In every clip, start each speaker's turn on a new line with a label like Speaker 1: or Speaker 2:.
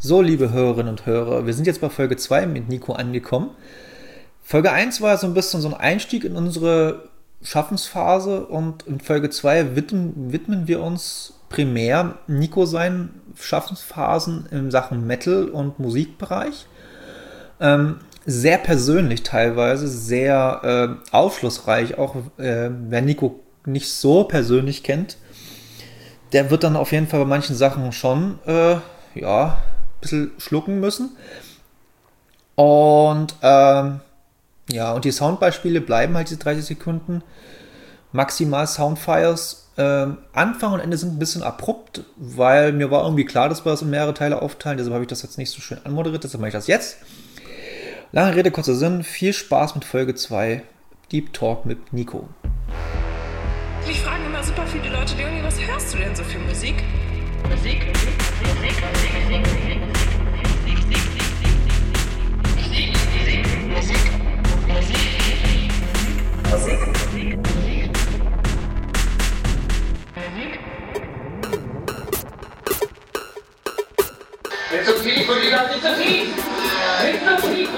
Speaker 1: So, liebe Hörerinnen und Hörer, wir sind jetzt bei Folge 2 mit Nico angekommen. Folge 1 war so ein bisschen so ein Einstieg in unsere Schaffensphase und in Folge 2 widmen wir uns primär Nico seinen Schaffensphasen in Sachen Metal- und Musikbereich. Sehr persönlich teilweise, sehr aufschlussreich, auch wer Nico nicht so persönlich kennt, der wird dann auf jeden Fall bei manchen Sachen schon ein bisschen schlucken müssen. Und und die Soundbeispiele bleiben halt diese 30 Sekunden. Maximal Soundfires. Anfang und Ende sind ein bisschen abrupt, weil mir war irgendwie klar, dass wir das in mehrere Teile aufteilen. Deshalb habe ich das jetzt nicht so schön anmoderiert. Deshalb mache ich das jetzt. Lange Rede, kurzer Sinn. Viel Spaß mit Folge 2. Deep Talk mit Nico.
Speaker 2: Mich fragen immer super viele Leute, Leonie, was hörst du denn so für Musik?
Speaker 3: Nicht so tief, und ich nicht so tief! Nicht so tief!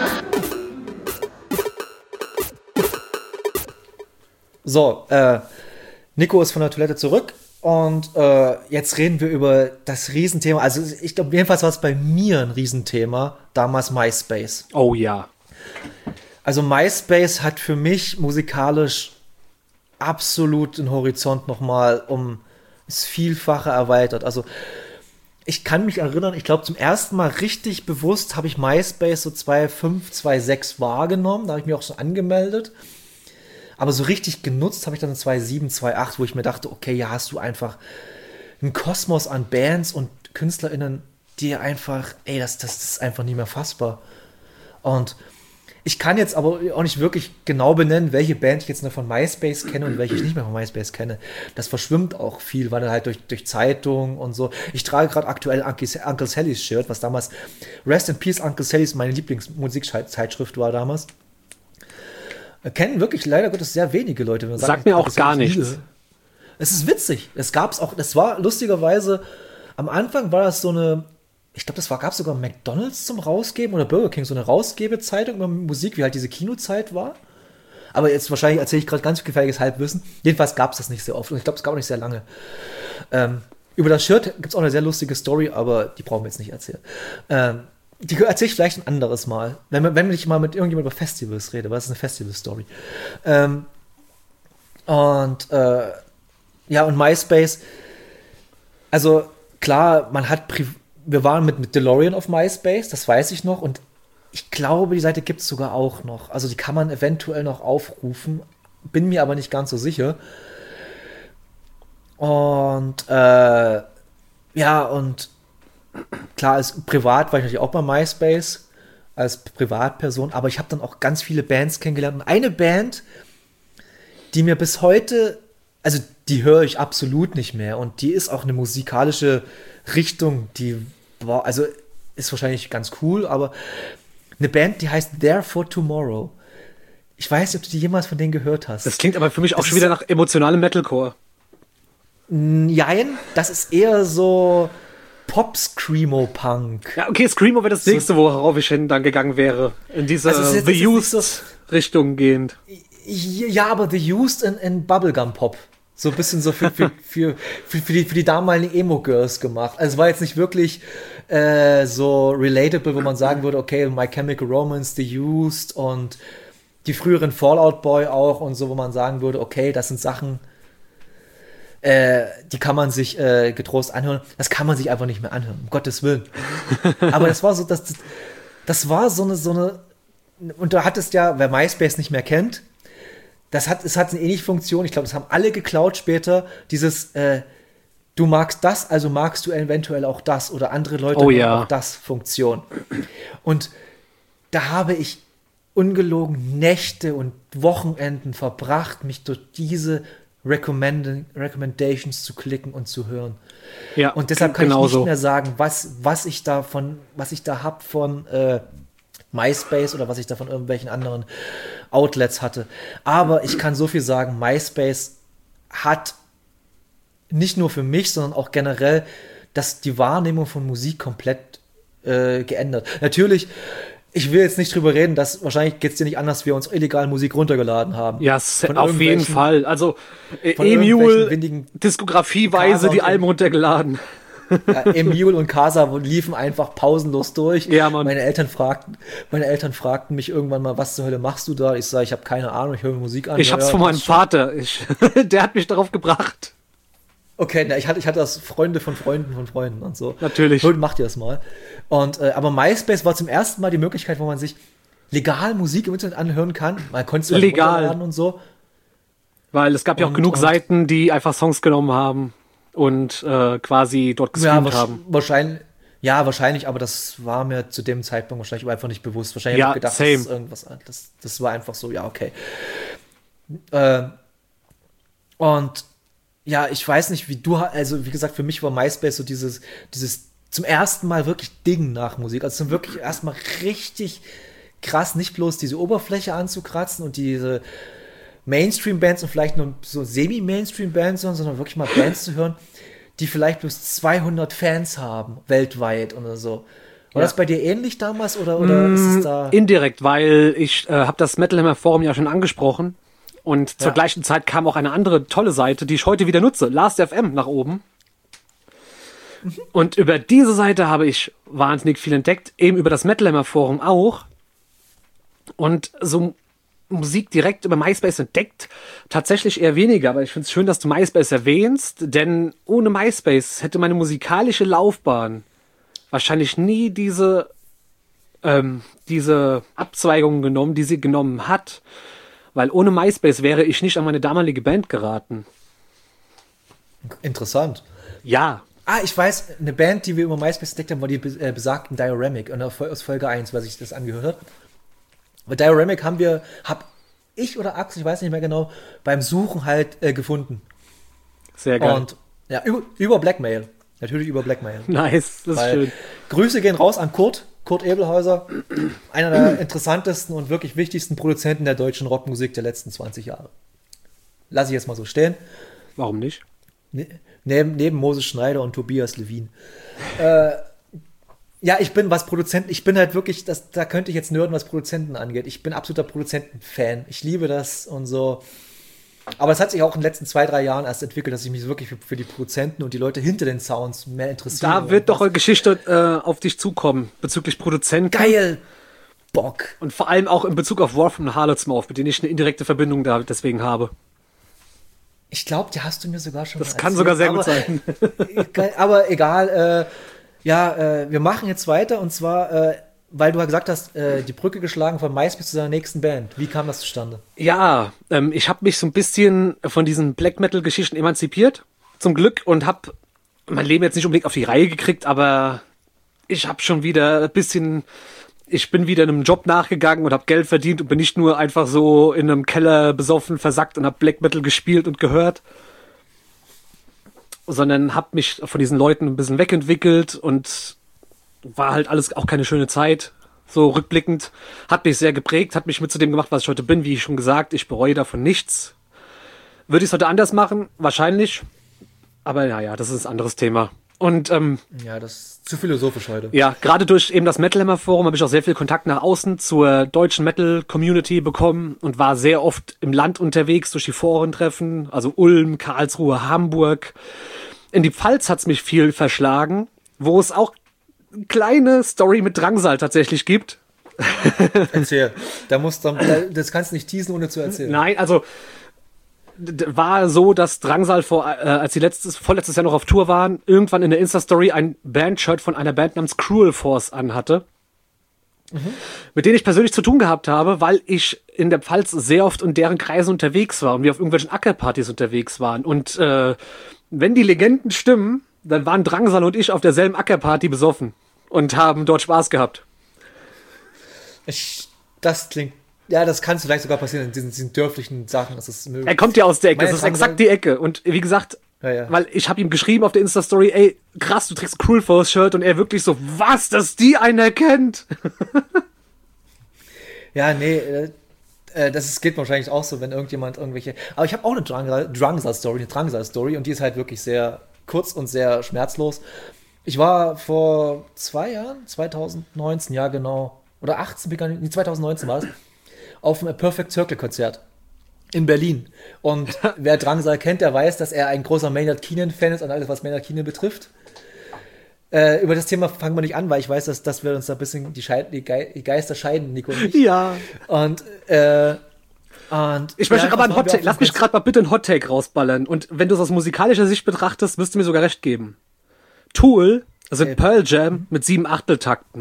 Speaker 1: So, Nico ist von der Toilette zurück und jetzt reden wir über das Riesenthema. Also ich glaube, jedenfalls war es bei mir ein Riesenthema, damals MySpace.
Speaker 4: Oh ja.
Speaker 1: Also MySpace hat für mich musikalisch absolut den Horizont nochmal um das Vielfache erweitert. Also ich kann mich erinnern, ich glaube zum ersten Mal richtig bewusst habe ich MySpace so 2005, 2006 wahrgenommen. Da habe ich mich auch schon angemeldet. Aber so richtig genutzt habe ich dann in 2007, 2008, wo ich mir dachte, okay, ja, hast du einfach einen Kosmos an Bands und KünstlerInnen, die einfach, das ist einfach nicht mehr fassbar. Und ich kann jetzt aber auch nicht wirklich genau benennen, welche Band ich jetzt noch von MySpace kenne und welche ich nicht mehr von MySpace kenne. Das verschwimmt auch viel, weil halt durch Zeitungen und so. Ich trage gerade aktuell Uncle Sallys Shirt, was damals Rest in Peace Uncle Sallys meine Lieblingsmusikzeitschrift war damals. Kennen wirklich leider Gottes sehr wenige Leute.
Speaker 4: Sagt mir auch gar nichts.
Speaker 1: Es ist witzig. Es war lustigerweise, am Anfang war das so eine, ich glaube, gab es sogar McDonald's zum Rausgeben oder Burger King, so eine Rausgebezeitung über Musik, wie halt diese Kinozeit war. Aber jetzt wahrscheinlich erzähle ich gerade ganz gefährliches Halbwissen. Jedenfalls gab es das nicht sehr oft und ich glaube, es gab auch nicht sehr lange. Über das Shirt gibt es auch eine sehr lustige Story, aber die brauchen wir jetzt nicht erzählen. Die erzähle ich vielleicht ein anderes Mal, wenn ich mal mit irgendjemand über Festivals rede, weil das ist eine Festival-Story. Und MySpace, also klar, wir waren mit DeLorean auf MySpace, das weiß ich noch, und ich glaube, die Seite gibt es sogar auch noch. Also die kann man eventuell noch aufrufen, bin mir aber nicht ganz so sicher. Und klar, als privat war ich natürlich auch bei MySpace, als Privatperson, aber ich habe dann auch ganz viele Bands kennengelernt. Und eine Band, die mir bis heute, also die höre ich absolut nicht mehr und die ist auch eine musikalische Richtung, die war, also ist wahrscheinlich ganz cool, aber eine Band, die heißt There for Tomorrow. Ich weiß nicht, ob du die jemals von denen gehört hast.
Speaker 4: Das klingt aber für mich auch schon wieder nach emotionalem Metalcore.
Speaker 1: Nein, das ist eher so Pop-Screamo-Punk.
Speaker 4: Ja, okay, Screamo wäre das nächste, worauf ich dann gegangen wäre. In diese The Used-Richtung gehend.
Speaker 1: Ja, aber The Used in Bubblegum-Pop. So ein bisschen so für die damaligen Emo-Girls gemacht. Also es war jetzt nicht wirklich so relatable, wo man sagen würde, okay, My Chemical Romance, The Used und die früheren Fallout Boy auch und so, wo man sagen würde, okay, das sind Sachen, die kann man sich getrost anhören. Das kann man sich einfach nicht mehr anhören, um Gottes Willen. Aber das war so, das war so eine, und da hattest ja, wer MySpace nicht mehr kennt, es hat eine ähnliche Funktion, ich glaube, das haben alle geklaut später, dieses, du magst das, also magst du eventuell auch das oder andere Leute auch das Funktion. Und da habe ich ungelogen Nächte und Wochenenden verbracht, mich durch diese Recommendations zu klicken und zu hören. Ja, und deshalb kann ich nicht mehr sagen, was ich da habe von MySpace oder was ich da von irgendwelchen anderen Outlets hatte. Aber ich kann so viel sagen, MySpace hat nicht nur für mich, sondern auch generell die Wahrnehmung von Musik komplett geändert. Natürlich, ich will jetzt nicht drüber reden, dass wahrscheinlich geht es dir nicht anders, wir uns illegal Musik runtergeladen haben.
Speaker 4: Ja, auf jeden Fall. Also Emule, diskografieweise die Alben runtergeladen.
Speaker 1: Ja, Emule und Casa liefen einfach pausenlos durch.
Speaker 4: Ja, Mann.
Speaker 1: Meine Eltern fragten mich irgendwann mal, was zur Hölle machst du da? Ich sage, ich habe keine Ahnung, ich höre mir Musik an.
Speaker 4: Ich hab's von meinem Vater. Der hat mich darauf gebracht.
Speaker 1: Okay, ich hatte das Freunde von Freunden von Freunden und so.
Speaker 4: Natürlich.
Speaker 1: Heute macht ihr das mal. Und aber MySpace war zum ersten Mal die Möglichkeit, wo man sich legal Musik im Internet anhören kann. Man konnte es
Speaker 4: legal
Speaker 1: und so.
Speaker 4: Weil es gab ja auch genug Seiten, die einfach Songs genommen haben und quasi dort gestreamt haben.
Speaker 1: Wahrscheinlich, aber das war mir zu dem Zeitpunkt wahrscheinlich einfach nicht bewusst. Wahrscheinlich habe ich gedacht,
Speaker 4: same.
Speaker 1: Das ist irgendwas. Das war einfach so, ja, okay. Und ja, ich weiß nicht, wie gesagt, für mich war MySpace so dieses zum ersten Mal wirklich Ding nach Musik. Also zum wirklich erstmal richtig krass, nicht bloß diese Oberfläche anzukratzen und diese Mainstream-Bands und vielleicht nur so Semi-Mainstream-Bands, sondern wirklich mal Bands zu hören, die vielleicht bloß 200 Fans haben, weltweit oder so. War das bei dir ähnlich damals oder ist es da?
Speaker 4: Indirekt, weil ich habe das Metal Hammer Forum ja schon angesprochen. Und zur gleichen Zeit kam auch eine andere tolle Seite, die ich heute wieder nutze, Last.fm, nach oben. Und über diese Seite habe ich wahnsinnig viel entdeckt, eben über das Metal Hammer Forum auch. Und so Musik direkt über MySpace entdeckt, tatsächlich eher weniger. Aber ich finde es schön, dass du MySpace erwähnst, denn ohne MySpace hätte meine musikalische Laufbahn wahrscheinlich nie diese Abzweigungen genommen, die sie genommen hat. Weil ohne MySpace wäre ich nicht an meine damalige Band geraten.
Speaker 1: Interessant.
Speaker 4: Ja.
Speaker 1: Ich weiß, eine Band, die wir über MySpace entdeckt haben, war die besagten Dioramic aus Folge 1, weil sich das angehört hat. Bei Dioramic hab ich oder Axel, ich weiß nicht mehr genau, beim Suchen halt gefunden.
Speaker 4: Sehr geil.
Speaker 1: Und ja, über Blackmail. Natürlich über Blackmail.
Speaker 4: Nice, das ist schön.
Speaker 1: Grüße gehen raus an Kurt Ebelhäuser, einer der interessantesten und wirklich wichtigsten Produzenten der deutschen Rockmusik der letzten 20 Jahre. Lass ich jetzt mal so stehen.
Speaker 4: Warum nicht?
Speaker 1: Neben Moses Schneider und Tobias Levin. Ich bin halt wirklich, da könnte ich jetzt nörden, was Produzenten angeht. Ich bin absoluter Produzentenfan. Ich liebe das und so. Aber es hat sich auch in den letzten 2-3 Jahren erst entwickelt, dass ich mich wirklich für die Produzenten und die Leute hinter den Sounds mehr interessiere.
Speaker 4: Da wird doch eine Geschichte auf dich zukommen, bezüglich Produzenten.
Speaker 1: Geil! Bock!
Speaker 4: Und vor allem auch in Bezug auf War from Harlotsmouth, mit denen ich eine indirekte Verbindung da deswegen habe.
Speaker 1: Ich glaube, die hast du mir sogar schon
Speaker 4: Das kann sogar sehr gut sein.
Speaker 1: Aber egal, wir machen jetzt weiter und zwar, weil du ja gesagt hast, die Brücke geschlagen von MySpace zu deiner nächsten Band. Wie kam das zustande?
Speaker 4: Ja, ich habe mich so ein bisschen von diesen Black Metal Geschichten emanzipiert, zum Glück, und habe mein Leben jetzt nicht unbedingt auf die Reihe gekriegt, aber ich habe schon wieder ich bin wieder einem Job nachgegangen und habe Geld verdient und bin nicht nur einfach so in einem Keller besoffen versackt und habe Black Metal gespielt und gehört, sondern habe mich von diesen Leuten ein bisschen wegentwickelt und war halt alles auch keine schöne Zeit, so rückblickend. Hat mich sehr geprägt, hat mich mit zu dem gemacht, was ich heute bin, wie schon gesagt. Ich bereue davon nichts. Würde ich es heute anders machen? Wahrscheinlich. Aber naja, das ist ein anderes Thema. Und
Speaker 1: das ist zu philosophisch heute.
Speaker 4: Ja, gerade durch eben das Metal Hammer Forum habe ich auch sehr viel Kontakt nach außen zur deutschen Metal Community bekommen und war sehr oft im Land unterwegs durch die Forentreffen, also Ulm, Karlsruhe, Hamburg. In die Pfalz hat's mich viel verschlagen, wo es auch eine kleine Story mit Drangsal tatsächlich gibt.
Speaker 1: Erzähl. Das kannst du nicht teasen, ohne zu erzählen.
Speaker 4: Nein, also war so, dass Drangsal als sie vorletztes Jahr noch auf Tour waren, irgendwann in der Insta-Story ein Bandshirt von einer Band namens Cruel Force anhatte. Mit denen ich persönlich zu tun gehabt habe, weil ich in der Pfalz sehr oft in deren Kreisen unterwegs war und wir auf irgendwelchen Ackerpartys unterwegs waren. Und wenn die Legenden stimmen, dann waren Drangsal und ich auf derselben Ackerparty besoffen und haben dort Spaß gehabt.
Speaker 1: Das klingt... Ja, das kann vielleicht sogar passieren in diesen dörflichen Sachen. Das ist möglich.
Speaker 4: Er kommt ja aus der Ecke, das ist exakt die Ecke. Und wie gesagt, weil ich habe ihm geschrieben auf der Insta-Story, ey, krass, du trägst Cruel Force Shirt, und er wirklich so, was, dass die einer kennt?
Speaker 1: Ja, nee, geht wahrscheinlich auch so, wenn irgendjemand irgendwelche... Aber ich habe auch eine Drangsal-Story, und die ist halt wirklich sehr kurz und sehr schmerzlos. Ich war vor 2 Jahren, 2019, ja genau, oder 18, nee, 2019 war es, auf dem Perfect Circle Konzert in Berlin. Und wer Drangsal kennt, der weiß, dass er ein großer Maynard Keenan-Fan ist und alles, was Maynard Keenan betrifft. Über das Thema fangen wir nicht an, weil ich weiß, dass wir uns da ein bisschen die Geister scheiden, Nico und ich.
Speaker 4: Ja.
Speaker 1: Und
Speaker 4: ich möchte gerade mal einen Hot Take, lass mich gerade mal bitte einen Hot Take rausballern. Und wenn du es aus musikalischer Sicht betrachtest, wirst du mir sogar recht geben. Tool sind Pearl Jam mit 7/8-Takten.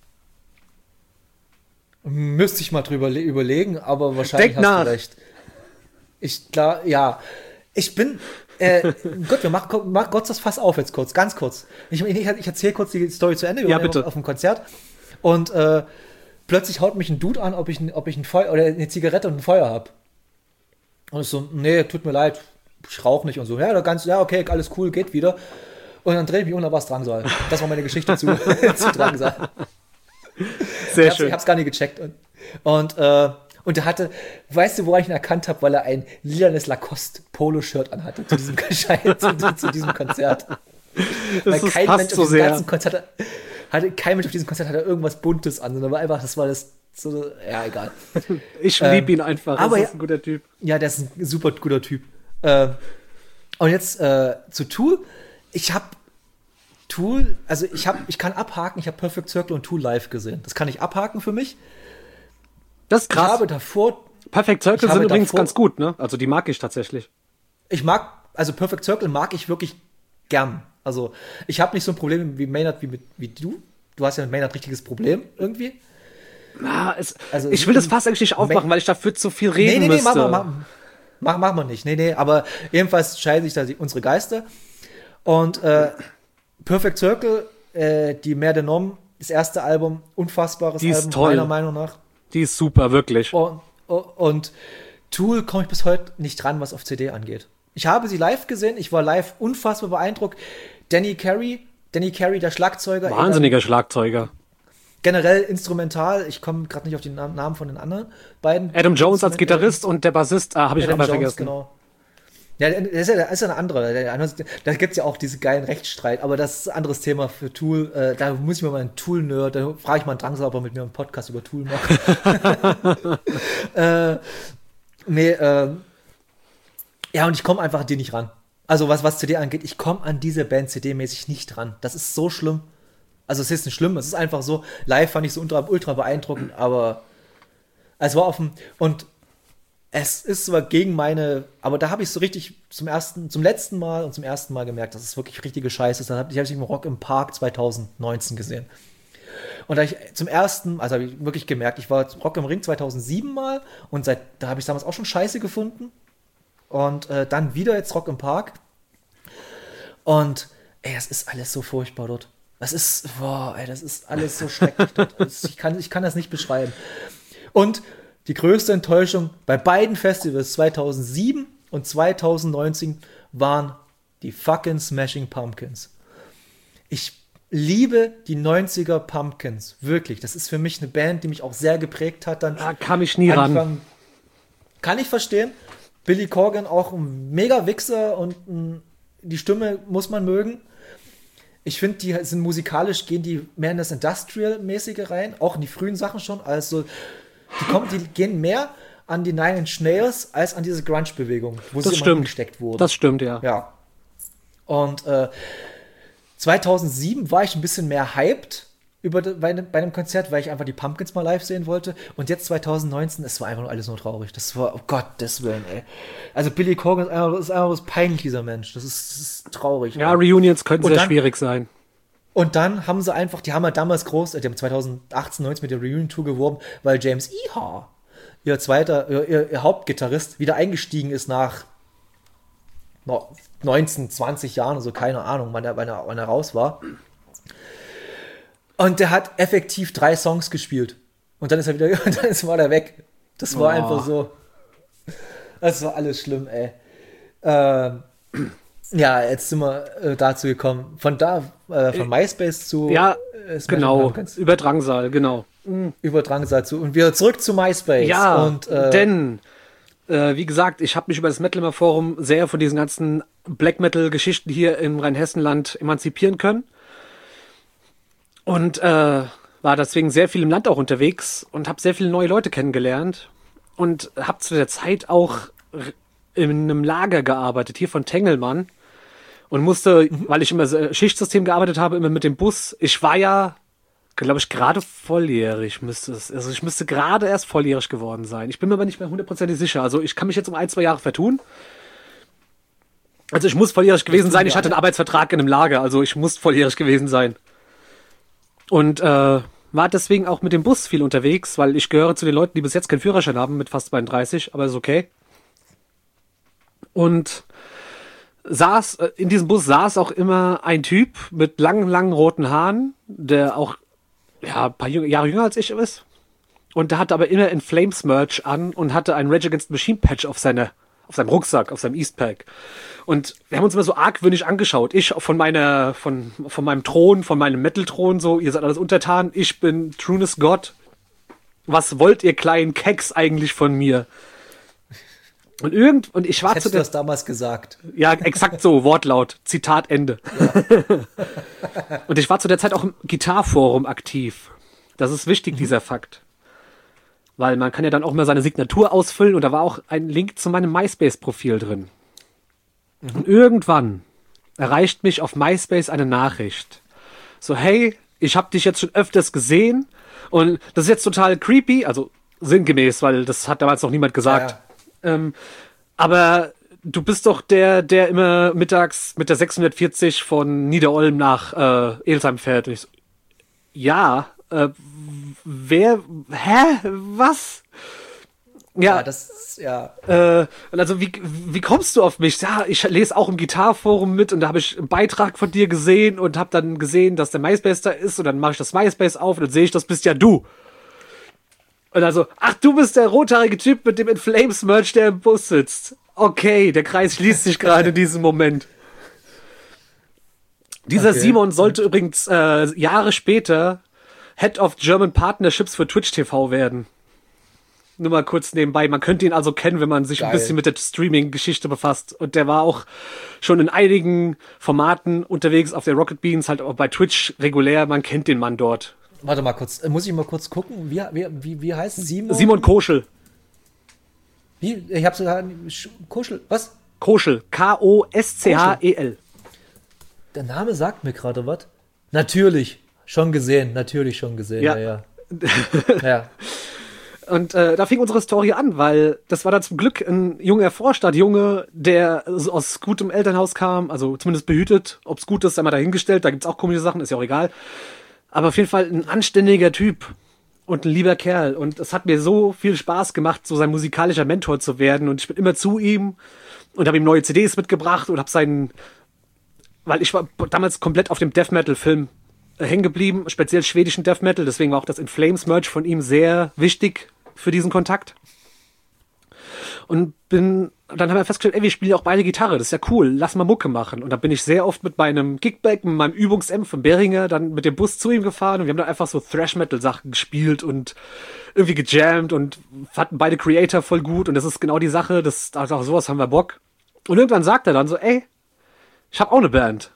Speaker 1: Müsste ich mal drüber überlegen, aber wahrscheinlich
Speaker 4: Denk nach.
Speaker 1: Du recht. Ich bin, Gott, wir machen Gott das Fass auf jetzt kurz, ganz kurz. Ich erzähle kurz die Story zu Ende. Wir
Speaker 4: Ja,
Speaker 1: waren
Speaker 4: bitte.
Speaker 1: auf dem Konzert und plötzlich haut mich ein Dude an, ob ich ein Feuer oder eine Zigarette und ein Feuer habe. Und ich so, nee, tut mir leid, ich rauche nicht und so. Ja, okay, alles cool, geht wieder. Und dann drehe ich mich um, da war es Drangsal. Das war meine Geschichte zu Drangsal.
Speaker 4: Sehr schön.
Speaker 1: Ich hab's gar nicht gecheckt. Und er hatte, weißt du, woran ich ihn erkannt habe, weil er ein lilanes Lacoste-Polo-Shirt anhatte zu diesem zu diesem Konzert.
Speaker 4: Das
Speaker 1: Weil kein Mensch
Speaker 4: passt so
Speaker 1: auf diesem
Speaker 4: sehr.
Speaker 1: ganzen Konzert kein Mensch auf diesem Konzert hatte irgendwas Buntes an, sondern war einfach, das war das so, ja, egal.
Speaker 4: Ich liebe ihn einfach.
Speaker 1: aber
Speaker 4: Das ist ein guter Typ.
Speaker 1: Ja, der ist ein super guter Typ. Und jetzt zu Tool. Ich habe Tool, also ich kann abhaken, ich habe Perfect Circle und Tool live gesehen. Das kann ich abhaken für mich.
Speaker 4: Das ist
Speaker 1: Ich
Speaker 4: krass.
Speaker 1: habe davor,
Speaker 4: Perfect Circle
Speaker 1: ich habe
Speaker 4: sind übrigens
Speaker 1: davor-
Speaker 4: ganz gut, ne? Also die mag ich tatsächlich.
Speaker 1: also Perfect Circle mag ich wirklich gern. Also ich habe nicht so ein Problem wie Maynard wie du. Du hast ja mit Maynard richtiges Problem irgendwie. Also,
Speaker 4: Ich will das fast eigentlich nicht aufmachen, weil ich dafür zu viel reden
Speaker 1: Nee,
Speaker 4: müsste.
Speaker 1: mach mal nicht. Nee, aber jedenfalls scheiden sich da unsere Geister. Und Perfect Circle, die Mère de Nom, das erste Album, unfassbares
Speaker 4: Die ist
Speaker 1: Album,
Speaker 4: toll.
Speaker 1: meiner Meinung nach.
Speaker 4: Die ist super, wirklich.
Speaker 1: Und Tool komme ich bis heute nicht dran, was auf CD angeht. Ich habe sie live gesehen, ich war live unfassbar beeindruckt. Danny Carey, der Schlagzeuger.
Speaker 4: Wahnsinniger Schlagzeuger.
Speaker 1: Generell instrumental, ich komme gerade nicht auf den Namen von den anderen beiden.
Speaker 4: Adam Jones als Gitarrist und der Bassist, habe ich
Speaker 1: Adam
Speaker 4: aber
Speaker 1: Jones,
Speaker 4: vergessen.
Speaker 1: genau. Ja, das ist ja eine andere. Da gibt es ja auch diese geilen Rechtsstreit, aber das ist ein anderes Thema für Tool. Da muss ich mir mal einen Tool-Nerd, da frage ich mal einen Drangsal, ob er mit mir einen Podcast über Tool macht. Ja, und ich komme einfach an die nicht ran. Also was CD angeht, ich komme an diese Band CD-mäßig nicht ran. Das ist so schlimm. Also es ist nicht schlimm, es ist einfach so, live fand ich so ultra beeindruckend, aber es war und es ist zwar gegen meine, aber da habe ich so richtig zum letzten Mal und zum ersten Mal gemerkt, dass es wirklich richtige Scheiße ist. Ich habe ich im Rock im Park 2019 gesehen. Und da ich habe ich wirklich gemerkt, ich war Rock im Ring 2007 mal und da habe ich damals auch schon Scheiße gefunden. Und dann wieder jetzt Rock im Park. Und es ist alles so furchtbar dort. Das ist alles so schrecklich dort. Ich kann das nicht beschreiben. Und die größte Enttäuschung bei beiden Festivals 2007 und 2019 waren die fucking Smashing Pumpkins. Ich liebe die 90er Pumpkins, wirklich. Das ist für mich eine Band, die mich auch sehr geprägt hat. Dann
Speaker 4: Da kam ich nie ran.
Speaker 1: Kann ich verstehen. Billy Corgan auch ein mega Wichser und die Stimme muss man mögen. Ich finde, die sind musikalisch, gehen die mehr in das Industrial-mäßige rein, auch in die frühen Sachen schon. Also die gehen mehr an die Nine Inch Nails als an diese Grunge-Bewegung, wo sie immer gesteckt wurden.
Speaker 4: Das stimmt, ja.
Speaker 1: Ja. Und 2007 war ich ein bisschen mehr hyped bei einem Konzert, weil ich einfach die Pumpkins mal live sehen wollte. Und jetzt 2019, es war einfach nur alles nur traurig. Das war, oh Gottes Willen, ey. Also Billy Corgan ist einfach peinlich, dieser Mensch. Das ist traurig.
Speaker 4: Ja, Reunions könnten
Speaker 1: Und
Speaker 4: sehr
Speaker 1: dann-
Speaker 4: schwierig sein.
Speaker 1: Und dann haben sie einfach, die haben ja damals die haben 2018, 19 mit der Reunion-Tour geworben, weil James Iha, ihr Hauptgitarrist, wieder eingestiegen ist nach 19, 20 Jahren, also keine Ahnung, wann er raus war. Und der hat effektiv 3 Songs gespielt. Und dann ist er wieder, und dann war er weg. Das war einfach so. Das war alles schlimm, ey. Ja, jetzt sind wir dazu gekommen. Von MySpace zu Smashing
Speaker 4: Genau,
Speaker 1: Pumpkins.
Speaker 4: über Drangsal, genau.
Speaker 1: Über Drangsal zu. Und wieder zurück zu MySpace.
Speaker 4: Ja,
Speaker 1: und,
Speaker 4: denn, wie gesagt, ich habe mich über das Metal Forum sehr von diesen ganzen Black Metal-Geschichten hier im Rheinhessenland emanzipieren können. Und war deswegen sehr viel im Land auch unterwegs und habe sehr viele neue Leute kennengelernt und habe zu der Zeit auch in einem Lager gearbeitet, hier von Tengelmann, und musste, weil ich immer Schichtsystem gearbeitet habe, immer mit dem Bus. Ich war ja, glaube ich, gerade volljährig ich müsste gerade erst volljährig geworden sein. Ich bin mir aber nicht mehr hundertprozentig sicher. Also ich kann mich jetzt um 1-2 Jahre vertun. Also ich muss volljährig gewesen sein. Ich hatte einen Arbeitsvertrag in einem Lager, also ich muss volljährig gewesen sein. Und war deswegen auch mit dem Bus viel unterwegs, weil ich gehöre zu den Leuten, die bis jetzt keinen Führerschein haben, mit fast 32, aber ist okay. Und in diesem Bus saß auch immer ein Typ mit langen roten Haaren, der auch ein paar Jahre jünger als ich ist. Und der hatte aber immer In Flames Merch an und hatte einen Rage Against the Machine Patch auf seinem Rucksack, auf seinem Eastpack. Und wir haben uns immer so argwöhnisch angeschaut. Ich von meinem Thron, von meinem Metal-Thron, so, ihr seid alles untertan, ich bin Trueness God. Was wollt ihr kleinen Keks eigentlich von mir? Und ich war
Speaker 1: Hättest du das damals gesagt?
Speaker 4: Ja, exakt so, Wortlaut, Zitat Ende. Ja. Und ich war zu der Zeit auch im Gitarforum aktiv. Das ist wichtig, dieser Fakt. Weil man kann ja dann auch mal seine Signatur ausfüllen und da war auch ein Link zu meinem MySpace-Profil drin. Und irgendwann erreicht mich auf MySpace eine Nachricht. So, hey, ich habe dich jetzt schon öfters gesehen und das ist jetzt total creepy, also sinngemäß, weil das hat damals noch niemand gesagt. Ja. Aber du bist doch der immer mittags mit der 640 von Niederolm nach Elsheim fährt. Und ich so, ja, wer? Hä? Was? Ja, und also wie kommst du auf mich? Ja, ich lese auch im Gitarforum mit und da habe ich einen Beitrag von dir gesehen und habe dann gesehen, dass der MySpace da ist und dann mache ich das MySpace auf und dann sehe ich, das bist ja du. Und also, ach, du bist der rothaarige Typ mit dem In Flames Merch, der im Bus sitzt. Okay, der Kreis schließt sich gerade in diesem Moment. Dieser Simon sollte übrigens Jahre später Head of German Partnerships für Twitch TV werden. Nur mal kurz nebenbei. Man könnte ihn also kennen, wenn man sich ein bisschen mit der Streaming-Geschichte befasst. Und der war auch schon in einigen Formaten unterwegs auf der Rocket Beans, halt auch bei Twitch regulär. Man kennt den Mann dort.
Speaker 1: Warte mal kurz. Muss ich mal kurz gucken? Wie heißt Simon?
Speaker 4: Simon Koschel.
Speaker 1: Wie? Ich hab sogar Koschel. Was?
Speaker 4: Koschel. Koschel.
Speaker 1: Der Name sagt mir gerade was. Natürlich. Schon gesehen. Ja. Ja.
Speaker 4: Und da fing unsere Story an, weil das war dann zum Glück ein junger Vorstadtjunge, der aus gutem Elternhaus kam, also zumindest behütet. Ob's gut ist, sei mal dahingestellt, da gibt's auch komische Sachen, ist ja auch egal. Aber auf jeden Fall ein anständiger Typ und ein lieber Kerl. Und es hat mir so viel Spaß gemacht, so sein musikalischer Mentor zu werden. Und ich bin immer zu ihm und habe ihm neue CDs mitgebracht und habe weil ich war damals komplett auf dem Death Metal-Film hängen geblieben, speziell schwedischen Death Metal. Deswegen war auch das In Flames Merch von ihm sehr wichtig für diesen Kontakt. Und dann haben wir festgestellt, wir spielen ja auch beide Gitarre, das ist ja cool, lass mal Mucke machen. Und dann bin ich sehr oft mit meinem Gigback, mit meinem Übungs-M von Beringer, dann mit dem Bus zu ihm gefahren und wir haben dann einfach so Thrash-Metal-Sachen gespielt und irgendwie gejammt und fanden beide Creator voll gut und das ist genau die Sache, auch sowas haben wir Bock. Und irgendwann sagt er dann so, ich habe auch eine Band.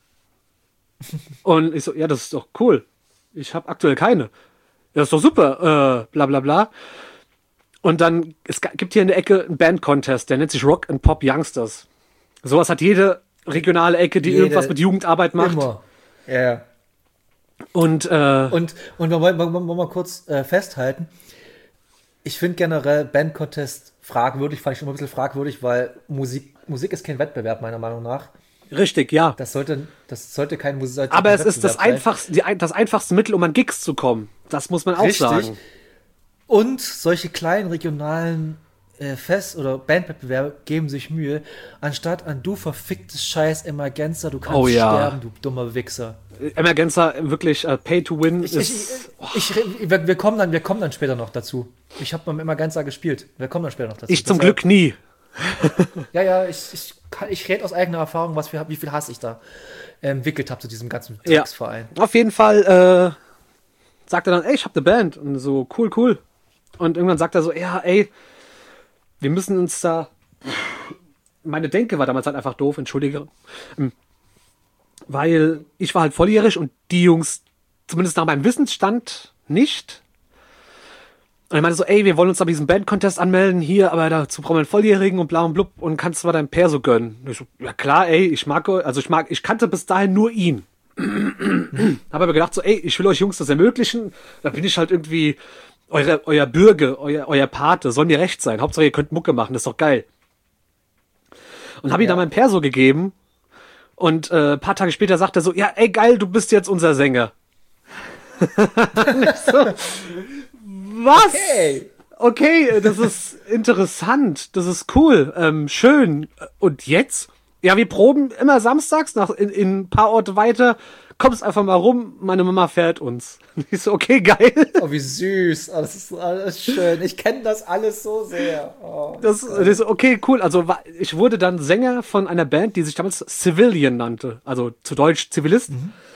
Speaker 4: Und ich so, ja, das ist doch cool. Ich habe aktuell keine. Ja, das ist doch super, bla bla bla. Und dann, es gibt hier in der Ecke einen Band-Contest, der nennt sich Rock and Pop Youngsters. Sowas hat jede regionale Ecke, die irgendwas mit Jugendarbeit macht.
Speaker 1: Immer. Ja.
Speaker 4: Und
Speaker 1: wollen wir mal kurz festhalten. Ich finde generell Band-Contest fragwürdig, fand ich schon mal ein bisschen fragwürdig, weil Musik ist kein Wettbewerb, meiner Meinung nach.
Speaker 4: Richtig, ja.
Speaker 1: Das sollte kein Musik.
Speaker 4: Aber es ist das einfachste Mittel, um an Gigs zu kommen. Das muss man auch sagen.
Speaker 1: Und solche kleinen regionalen Fest- oder Bandwettbewerbe geben sich Mühe, anstatt an du verficktes Scheiß Emergenza, du kannst sterben, du dummer Wichser.
Speaker 4: Emergenza, wirklich Pay to Win
Speaker 1: wir kommen dann später noch dazu. Ich habe beim Emergenza gespielt. Wir kommen dann später noch dazu.
Speaker 4: Ich zum Glück nie.
Speaker 1: Ja, ich rede aus eigener Erfahrung, wie viel Hass ich da entwickelt habe zu diesem ganzen Drecksverein.
Speaker 4: Ja. Auf jeden Fall sagt er dann, ich habe eine Band. Und so, cool. Und irgendwann sagt er so, wir müssen uns da... Meine Denke war damals halt einfach doof, entschuldige. Weil ich war halt volljährig und die Jungs, zumindest nach meinem Wissensstand nicht. Und er meinte so, ey, wir wollen uns aber diesen Band-Contest anmelden, hier, aber dazu brauchen wir einen Volljährigen und bla und blub und kannst du mal dein Perso gönnen. Und ich so, ja klar, ey, ich kannte bis dahin nur ihn. Habe aber gedacht so, ey, ich will euch Jungs das ermöglichen, da bin ich halt irgendwie euer Bürger, euer Pate, soll mir recht sein. Hauptsache ihr könnt Mucke machen, das ist doch geil. Und habe ihm dann mein Perso gegeben und ein paar Tage später sagt er so, ja, ey, geil, du bist jetzt unser Sänger. Und ich so, was? Okay, das ist interessant, das ist cool, schön. Und jetzt? Ja, wir proben immer samstags in ein paar Orte weiter. Kommst einfach mal rum, meine Mama fährt uns. Ich so, okay, geil.
Speaker 1: Oh, wie süß. Oh, das ist alles schön. Ich kenne das alles so sehr. Oh,
Speaker 4: das ist okay, cool. Also ich wurde dann Sänger von einer Band, die sich damals Civilian nannte. Also zu Deutsch Zivilist.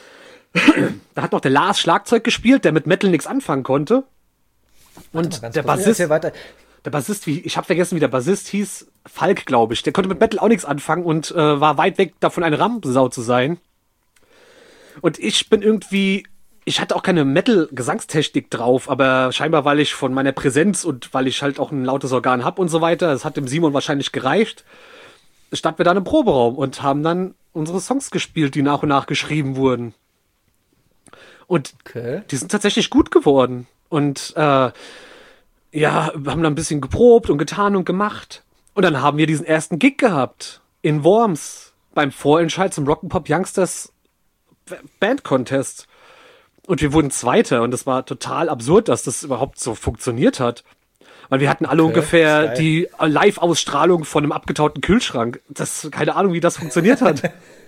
Speaker 4: Da hat noch der Lars Schlagzeug gespielt, der mit Metal nichts anfangen konnte. Und der Bassist, ich habe vergessen, wie der Bassist hieß, Falk, glaube ich. Der konnte mit Metal auch nichts anfangen und war weit weg davon, eine Rampensau zu sein. Und ich hatte auch keine Metal-Gesangstechnik drauf, aber scheinbar, weil ich von meiner Präsenz und weil ich halt auch ein lautes Organ habe und so weiter, das hat dem Simon wahrscheinlich gereicht, standen wir da im Proberaum und haben dann unsere Songs gespielt, die nach und nach geschrieben wurden. Und die sind tatsächlich gut geworden. Und wir haben dann ein bisschen geprobt und getan und gemacht. Und dann haben wir diesen ersten Gig gehabt in Worms beim Vorentscheid zum Rock'n'Pop Youngsters Band Contest. Und wir wurden Zweiter. Und das war total absurd, dass das überhaupt so funktioniert hat. Weil wir hatten alle ungefähr die Live-Ausstrahlung von einem abgetauten Kühlschrank. Keine Ahnung, wie das funktioniert hat.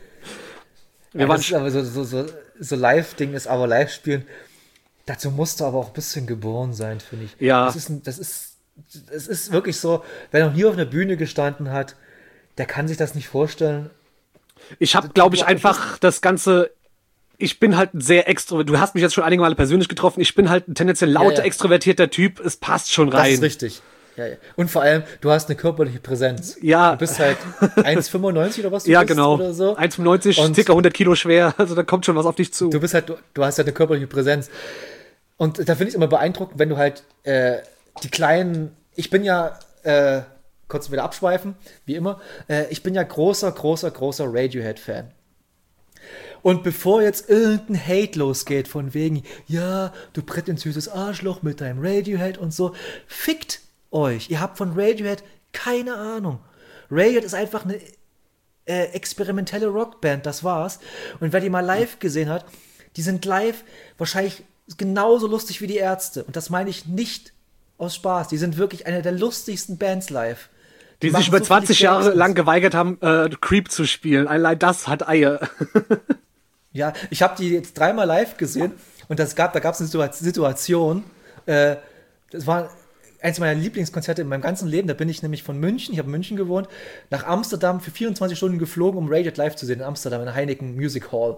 Speaker 1: Das ist aber so Live-Ding ist, aber Live-Spielen. Dazu musst du aber auch ein bisschen geboren sein, finde ich.
Speaker 4: Ja.
Speaker 1: Das ist wirklich so, wer noch nie auf einer Bühne gestanden hat, der kann sich das nicht vorstellen.
Speaker 4: Ich habe, glaube ich, einfach das Ganze, ich bin halt ein sehr extrovertiert, du hast mich jetzt schon einige Male persönlich getroffen, ich bin halt ein tendenziell lauter, extrovertierter Typ, es passt schon rein.
Speaker 1: Das ist richtig. Ja. Und vor allem, du hast eine körperliche Präsenz.
Speaker 4: Ja.
Speaker 1: Du bist halt 1,95 oder was du
Speaker 4: ja,
Speaker 1: bist
Speaker 4: genau.
Speaker 1: Oder so.
Speaker 4: 1,95, circa 100 Kilo schwer, also da kommt schon was auf dich zu.
Speaker 1: Du hast halt eine körperliche Präsenz. Und da finde ich es immer beeindruckend, wenn du halt die kleinen, ich bin ja, kurz wieder abschweifen, wie immer, ich bin ja großer Radiohead-Fan. Und bevor jetzt irgendein Hate losgeht von wegen, ja, du prätentiöses Arschloch mit deinem Radiohead und so, fickt euch. Ihr habt von Radiohead keine Ahnung. Radiohead ist einfach eine experimentelle Rockband, das war's. Und wer die mal live gesehen hat, die sind live wahrscheinlich genauso lustig wie die Ärzte. Und das meine ich nicht aus Spaß. Die sind wirklich eine der lustigsten Bands live.
Speaker 4: Die sich über 20 Jahre lang geweigert haben, Creep zu spielen. Allein das hat Eier.
Speaker 1: Ja, ich habe die jetzt 3-mal live gesehen und da gab es eine Situation, das war eins meiner Lieblingskonzerte in meinem ganzen Leben. Da bin ich nämlich von München, ich habe in München gewohnt, nach Amsterdam für 24 Stunden geflogen, um Radiohead live zu sehen in Amsterdam, in der Heineken Music Hall.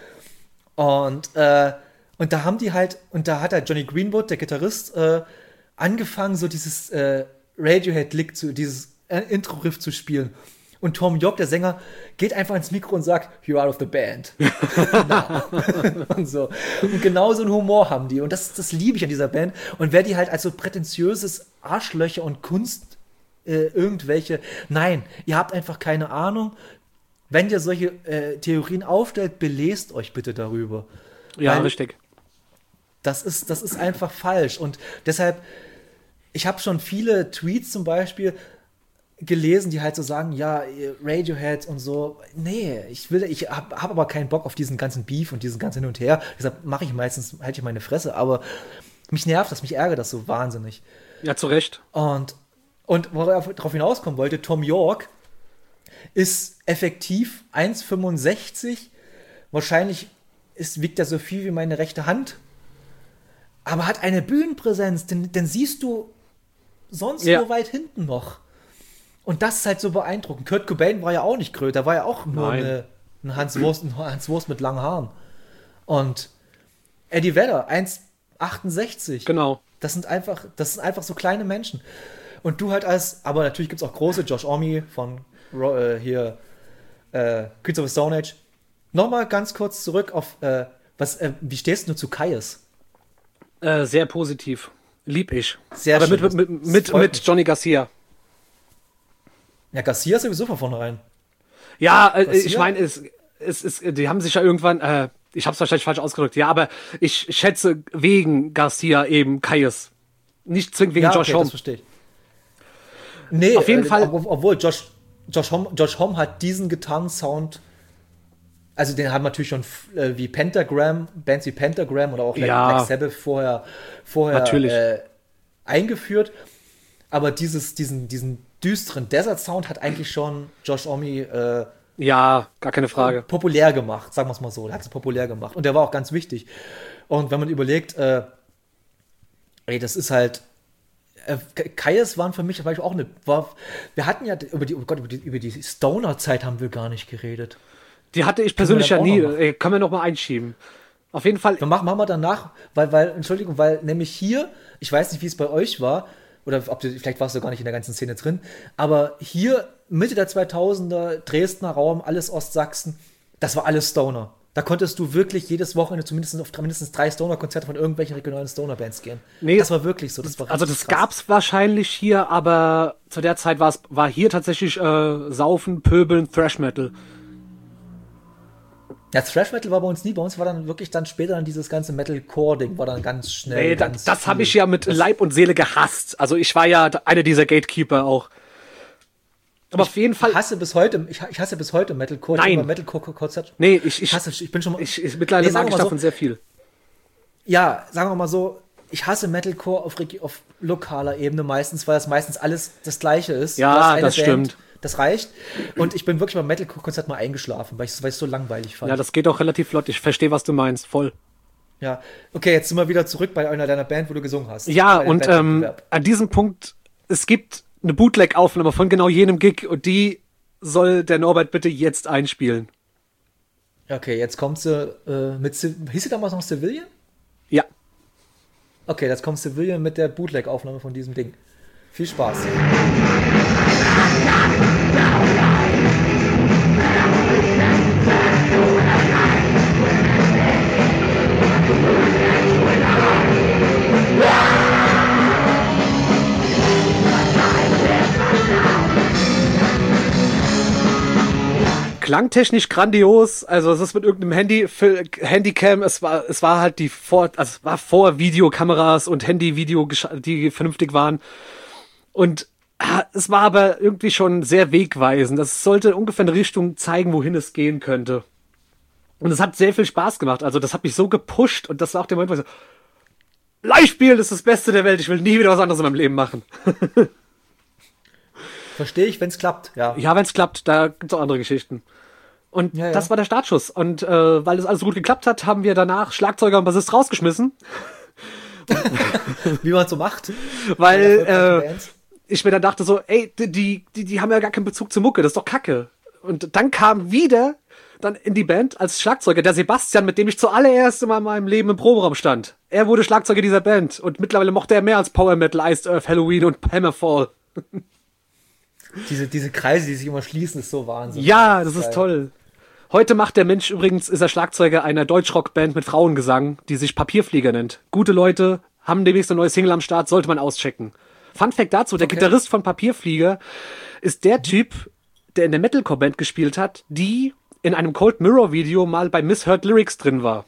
Speaker 1: Und da haben die halt, und da hat halt Johnny Greenwood, der Gitarrist, angefangen, so dieses Radiohead-Lick, dieses Intro-Riff zu spielen. Und Tom York, der Sänger, geht einfach ins Mikro und sagt, you're out of the band. Und so. Und genau so einen Humor haben die. Und das liebe ich an dieser Band. Und wer die halt als so prätentiöses Arschlöcher und Kunst irgendwelche, nein, ihr habt einfach keine Ahnung. Wenn ihr solche Theorien aufstellt, belest euch bitte darüber.
Speaker 4: Ja, richtig.
Speaker 1: Das ist einfach falsch. Und deshalb, ich habe schon viele Tweets zum Beispiel gelesen, die halt so sagen, ja, Radiohead und so. Nee, ich hab aber keinen Bock auf diesen ganzen Beef und diesen ganzen Hin und Her. Deshalb halte ich meine Fresse. Aber mich nervt das, mich ärgert das so wahnsinnig.
Speaker 4: Ja, zu Recht.
Speaker 1: Und worauf ich darauf hinauskommen wollte, Tom York ist effektiv 1,65. Wahrscheinlich wiegt er so viel wie meine rechte Hand. Aber hat eine Bühnenpräsenz, den siehst du sonst nur weit hinten noch. Und das ist halt so beeindruckend. Kurt Cobain war ja auch nicht größer, der war ja auch nur ein Hans Wurst mit langen Haaren. Und Eddie Vedder, 1,68.
Speaker 4: Genau.
Speaker 1: Das sind einfach so kleine Menschen. Und du halt aber natürlich gibt es auch große, Josh Homme von Queens of the Stone Age. Nochmal ganz kurz zurück auf Wie stehst du zu Kaius?
Speaker 4: Sehr positiv. Lieb ich.
Speaker 1: Sehr
Speaker 4: aber
Speaker 1: schön.
Speaker 4: mit Johnny Garcia.
Speaker 1: Ja, Garcia ist sowieso von vornherein.
Speaker 4: Ja,
Speaker 1: Garcia?
Speaker 4: ich meine, die haben sich ja irgendwann, ich habe es wahrscheinlich falsch ausgedrückt, ja, aber ich schätze wegen Garcia eben Kaius. Nicht zwingend wegen Josh Homme.
Speaker 1: Das verstehe ich. Nee,
Speaker 4: auf jeden Fall.
Speaker 1: Obwohl Josh Homme hat diesen Gitarrensound, also den haben natürlich schon wie Bands wie Pentagram oder auch Black Sabbath vorher
Speaker 4: natürlich.
Speaker 1: Eingeführt. Aber diesen düsteren Desert-Sound hat eigentlich schon Josh Homme
Speaker 4: ja, gar keine Frage.
Speaker 1: populär gemacht, sagen wir es mal so. Er hat es populär gemacht. Und der war auch ganz wichtig. Und wenn man überlegt, das ist halt Kaius waren für mich auch wir hatten ja über die Stoner-Zeit haben wir gar nicht geredet.
Speaker 4: Die hatte ich persönlich ja nie. Können wir noch mal einschieben. Auf jeden Fall.
Speaker 1: Machen wir danach, weil nämlich hier, ich weiß nicht, wie es bei euch war, oder vielleicht warst du gar nicht in der ganzen Szene drin, aber hier Mitte der 2000er, Dresdner Raum, alles Ostsachsen, das war alles Stoner. Da konntest du wirklich jedes Wochenende zumindest auf mindestens 3 Stoner-Konzerte von irgendwelchen regionalen Stoner-Bands gehen. Nee, das war wirklich so. Das
Speaker 4: gab's wahrscheinlich hier, aber zu der Zeit war hier tatsächlich Saufen, Pöbeln, Thrash-Metal.
Speaker 1: Ja, Thrash-Metal war bei uns nie. Bei uns war dann wirklich später dieses ganze Metal-Core-Ding war dann ganz schnell.
Speaker 4: Nee, das habe ich ja mit Leib und Seele gehasst. Also ich war ja einer dieser Gatekeeper auch. Aber auf jeden Fall.
Speaker 1: Ich hasse bis heute Metalcore.
Speaker 4: Nein.
Speaker 1: Metalcore-Konzert.
Speaker 4: Nee, ich bin schon mal. Mittlerweile mag ich davon sehr viel.
Speaker 1: Ja, sagen wir mal so, ich hasse Metalcore auf lokaler Ebene meistens, weil das meistens alles das Gleiche ist.
Speaker 4: Ja, das stimmt.
Speaker 1: Das reicht. Und ich bin wirklich beim Metalcore-Konzert mal eingeschlafen, weil ich es so langweilig fand.
Speaker 4: Ja, das geht auch relativ flott. Ich verstehe, was du meinst. Voll.
Speaker 1: Ja. Okay, jetzt sind wir wieder zurück bei einer deiner Band, wo du gesungen hast.
Speaker 4: Ja, und an diesem Punkt, es gibt eine Bootleg-Aufnahme von genau jenem Gig und die soll der Norbert bitte jetzt einspielen.
Speaker 1: Okay, jetzt kommt sie hieß sie damals noch Civilian?
Speaker 4: Ja.
Speaker 1: Okay, jetzt kommt Civilian mit der Bootleg-Aufnahme von diesem Ding. Viel Spaß.
Speaker 4: Klangtechnisch grandios, also es ist mit irgendeinem Handycam, es war halt vor Videokameras und Handyvideo, die vernünftig waren. Und es war aber irgendwie schon sehr wegweisend. Das sollte ungefähr eine Richtung zeigen, wohin es gehen könnte. Und es hat sehr viel Spaß gemacht. Also das hat mich so gepusht und das war auch der Moment, wo ich so, Live-Spielen ist das Beste der Welt, ich will nie wieder was anderes in meinem Leben machen.
Speaker 1: Verstehe ich, wenn es klappt, ja.
Speaker 4: Ja, wenn es klappt, da gibt es auch andere Geschichten. Und das war der Startschuss. Und weil das alles so gut geklappt hat, haben wir danach Schlagzeuger und Bassist rausgeschmissen.
Speaker 1: Wie man so macht.
Speaker 4: Weil ich mir dann dachte so, ey, die haben ja gar keinen Bezug zur Mucke, das ist doch Kacke. Und dann kam wieder dann in die Band als Schlagzeuger der Sebastian, mit dem ich zuallererst in meinem Leben im Proberaum stand. Er wurde Schlagzeuger dieser Band und mittlerweile mochte er mehr als Power Metal, Iced Earth, Halloween und Hammerfall.
Speaker 1: Diese Kreise, die sich immer schließen, ist so Wahnsinn.
Speaker 4: Ja, das ist toll. Heute macht der Mensch übrigens, ist er Schlagzeuger einer Deutschrock-Band mit Frauengesang, die sich Papierflieger nennt. Gute Leute, haben demnächst eine neue Single am Start, sollte man auschecken. Fun Fact dazu, der Gitarrist von Papierflieger ist der Typ, der in der Metalcore-Band gespielt hat, die in einem Cold Mirror-Video mal bei Misheard Lyrics drin war.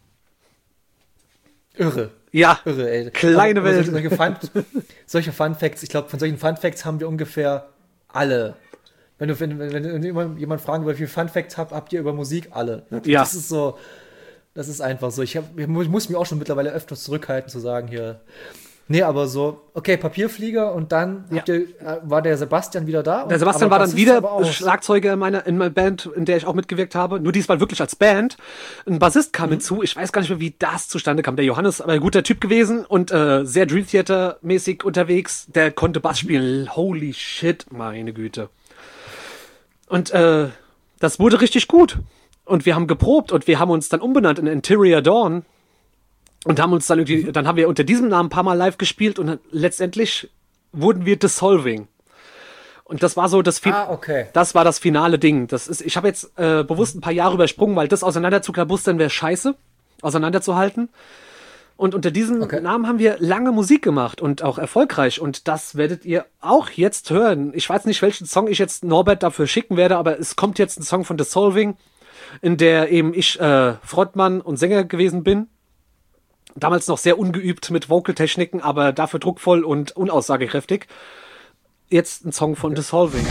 Speaker 1: Irre.
Speaker 4: Ja,
Speaker 1: irre, ey.
Speaker 4: Kleine Welt.
Speaker 1: Solche Fun Facts, ich glaube, von solchen Fun Facts haben wir ungefähr alle. Wenn jemand fragen will, wie viele Fun Facts habt ihr über Musik? Alle.
Speaker 4: Ja.
Speaker 1: Das ist einfach so. Ich muss mich auch schon mittlerweile öfters zurückhalten, zu sagen hier. Nee, aber so, okay, Papierflieger und dann war der Sebastian wieder da.
Speaker 4: Der Sebastian war dann wieder Schlagzeuger in meiner Band, in der ich auch mitgewirkt habe. Nur diesmal wirklich als Band. Ein Bassist kam hinzu. Ich weiß gar nicht mehr, wie das zustande kam. Der Johannes, aber ein guter Typ gewesen und sehr Dream Theater-mäßig unterwegs. Der konnte Bass spielen. Holy shit, meine Güte. Und das wurde richtig gut. Und wir haben geprobt und wir haben uns dann umbenannt in Interior Dawn. Und haben uns dann dann haben wir unter diesem Namen ein paar Mal live gespielt und letztendlich wurden wir Dissolving. Und das war so das das war das finale Ding. Ich habe jetzt bewusst ein paar Jahre übersprungen, weil das auseinanderzuklabustern wäre scheiße. auseinanderzuhalten. Und unter diesem Namen haben wir lange Musik gemacht und auch erfolgreich. Und das werdet ihr auch jetzt hören. Ich weiß nicht, welchen Song ich jetzt Norbert dafür schicken werde, aber es kommt jetzt ein Song von Dissolving, in der eben ich Frontmann und Sänger gewesen bin. Damals noch sehr ungeübt mit Vocaltechniken, aber dafür druckvoll und unaussagekräftig. Jetzt ein Song von Dissolving.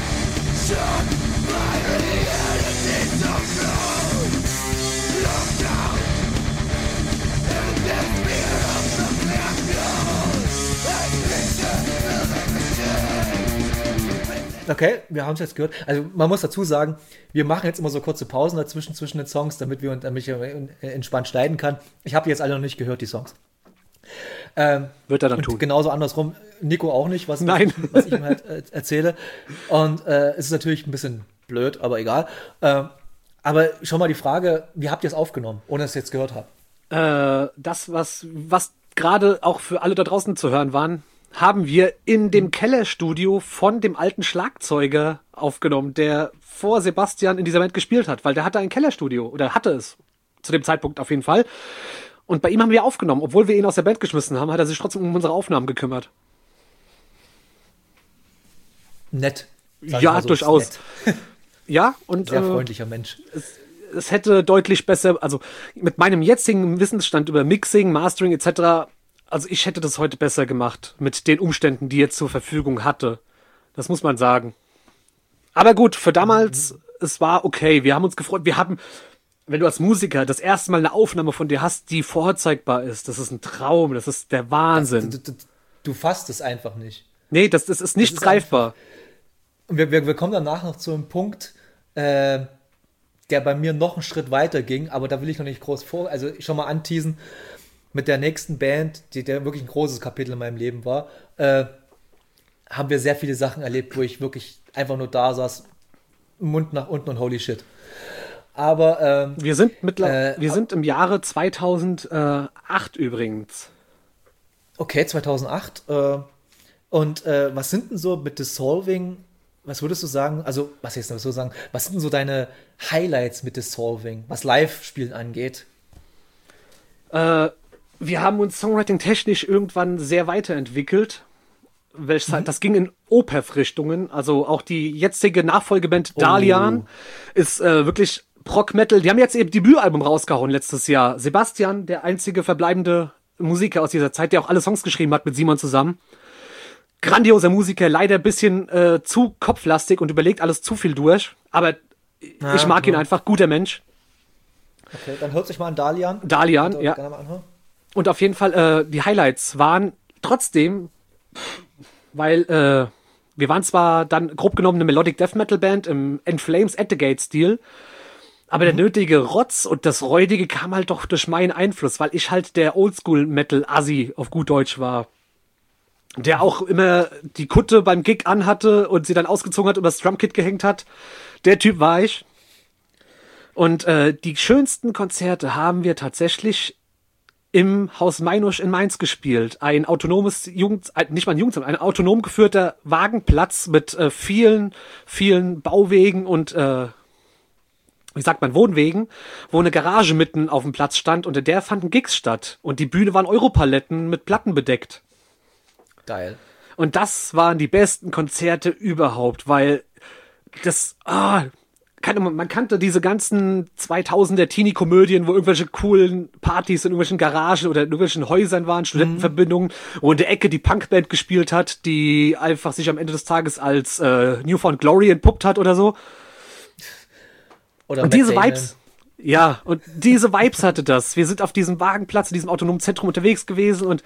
Speaker 1: Okay, wir haben es jetzt gehört. Also man muss dazu sagen, wir machen jetzt immer so kurze Pausen dazwischen zwischen den Songs, damit ich entspannt schneiden kann. Ich habe die jetzt alle noch nicht gehört, die Songs.
Speaker 4: Wird er dann tun.
Speaker 1: Genauso andersrum, Nico auch nicht, was ich ihm halt erzähle. Und es ist natürlich ein bisschen blöd, aber egal. Aber schon mal die Frage, wie habt ihr es aufgenommen, ohne dass ihr es jetzt gehört habt?
Speaker 4: Das, was gerade auch für alle da draußen zu hören waren, haben wir in dem Kellerstudio von dem alten Schlagzeuger aufgenommen, der vor Sebastian in dieser Band gespielt hat, weil der hatte ein Kellerstudio, oder hatte es, zu dem Zeitpunkt auf jeden Fall. Und bei ihm haben wir aufgenommen. Obwohl wir ihn aus der Band geschmissen haben, hat er sich trotzdem um unsere Aufnahmen gekümmert.
Speaker 1: Nett.
Speaker 4: Ja, so, durchaus. Nett. Ja, und
Speaker 1: sehr freundlicher Mensch.
Speaker 4: Es hätte deutlich besser, also mit meinem jetzigen Wissensstand über Mixing, Mastering etc., also ich hätte das heute besser gemacht mit den Umständen, die er zur Verfügung hatte. Das muss man sagen. Aber gut, für damals, es war okay. Wir haben uns gefreut. Wir haben, wenn du als Musiker das erste Mal eine Aufnahme von dir hast, die vorzeigbar ist, das ist ein Traum, das ist der Wahnsinn.
Speaker 1: Du fasst es einfach nicht.
Speaker 4: Nee, das ist nicht greifbar.
Speaker 1: Und wir kommen danach noch zu einem Punkt, der bei mir noch einen Schritt weiter ging, aber da will ich noch nicht groß also schon mal anteasen. Mit der nächsten Band, der wirklich ein großes Kapitel in meinem Leben war, haben wir sehr viele Sachen erlebt, wo ich wirklich einfach nur da saß, Mund nach unten und holy shit. Aber
Speaker 4: wir sind im Jahre 2008 übrigens.
Speaker 1: Okay, 2008. Und was sind denn so mit Dissolving, was würdest du sagen, also was jetzt so sagen, was sind denn so deine Highlights mit Dissolving, was Live-Spielen angeht?
Speaker 4: Wir haben uns songwriting-technisch irgendwann sehr weiterentwickelt. Das ging in Opeth-Richtungen. Also auch die jetzige Nachfolgeband Dalian ist wirklich Prog-Metal. Die haben jetzt eben Debütalbum rausgehauen letztes Jahr. Sebastian, der einzige verbleibende Musiker aus dieser Zeit, der auch alle Songs geschrieben hat mit Simon zusammen. Grandioser Musiker, leider ein bisschen zu kopflastig und überlegt alles zu viel durch. Aber ich mag ihn einfach, guter Mensch.
Speaker 1: Okay, dann hört sich mal an Dalian.
Speaker 4: Dalian, ja. Und auf jeden Fall, die Highlights waren trotzdem, weil wir waren zwar dann grob genommen eine Melodic Death Metal Band im In Flames at the Gate-Stil, aber der nötige Rotz und das Räudige kam halt doch durch meinen Einfluss, weil ich halt der Oldschool-Metal-Assi auf gut Deutsch war. Der auch immer die Kutte beim Gig anhatte und sie dann ausgezogen hat und das Drumkit gehängt hat. Der Typ war ich. Und die schönsten Konzerte haben wir tatsächlich im Haus Meinusch in Mainz gespielt. Ein autonomes ein autonom geführter Wagenplatz mit vielen Bauwegen und Wohnwegen, wo eine Garage mitten auf dem Platz stand und in der fanden Gigs statt. Und die Bühne waren Europaletten mit Platten bedeckt.
Speaker 1: Geil.
Speaker 4: Und das waren die besten Konzerte überhaupt, weil das, man kannte diese ganzen 2000er Teenie-Komödien, wo irgendwelche coolen Partys in irgendwelchen Garagen oder in irgendwelchen Häusern waren, Studentenverbindungen, wo in der Ecke die Punkband gespielt hat, die einfach sich am Ende des Tages als Newfound Glory entpuppt hat oder so.
Speaker 1: Oder
Speaker 4: und diese Vibes, und diese Vibes hatte das. Wir sind auf diesem Wagenplatz, in diesem autonomen Zentrum unterwegs gewesen und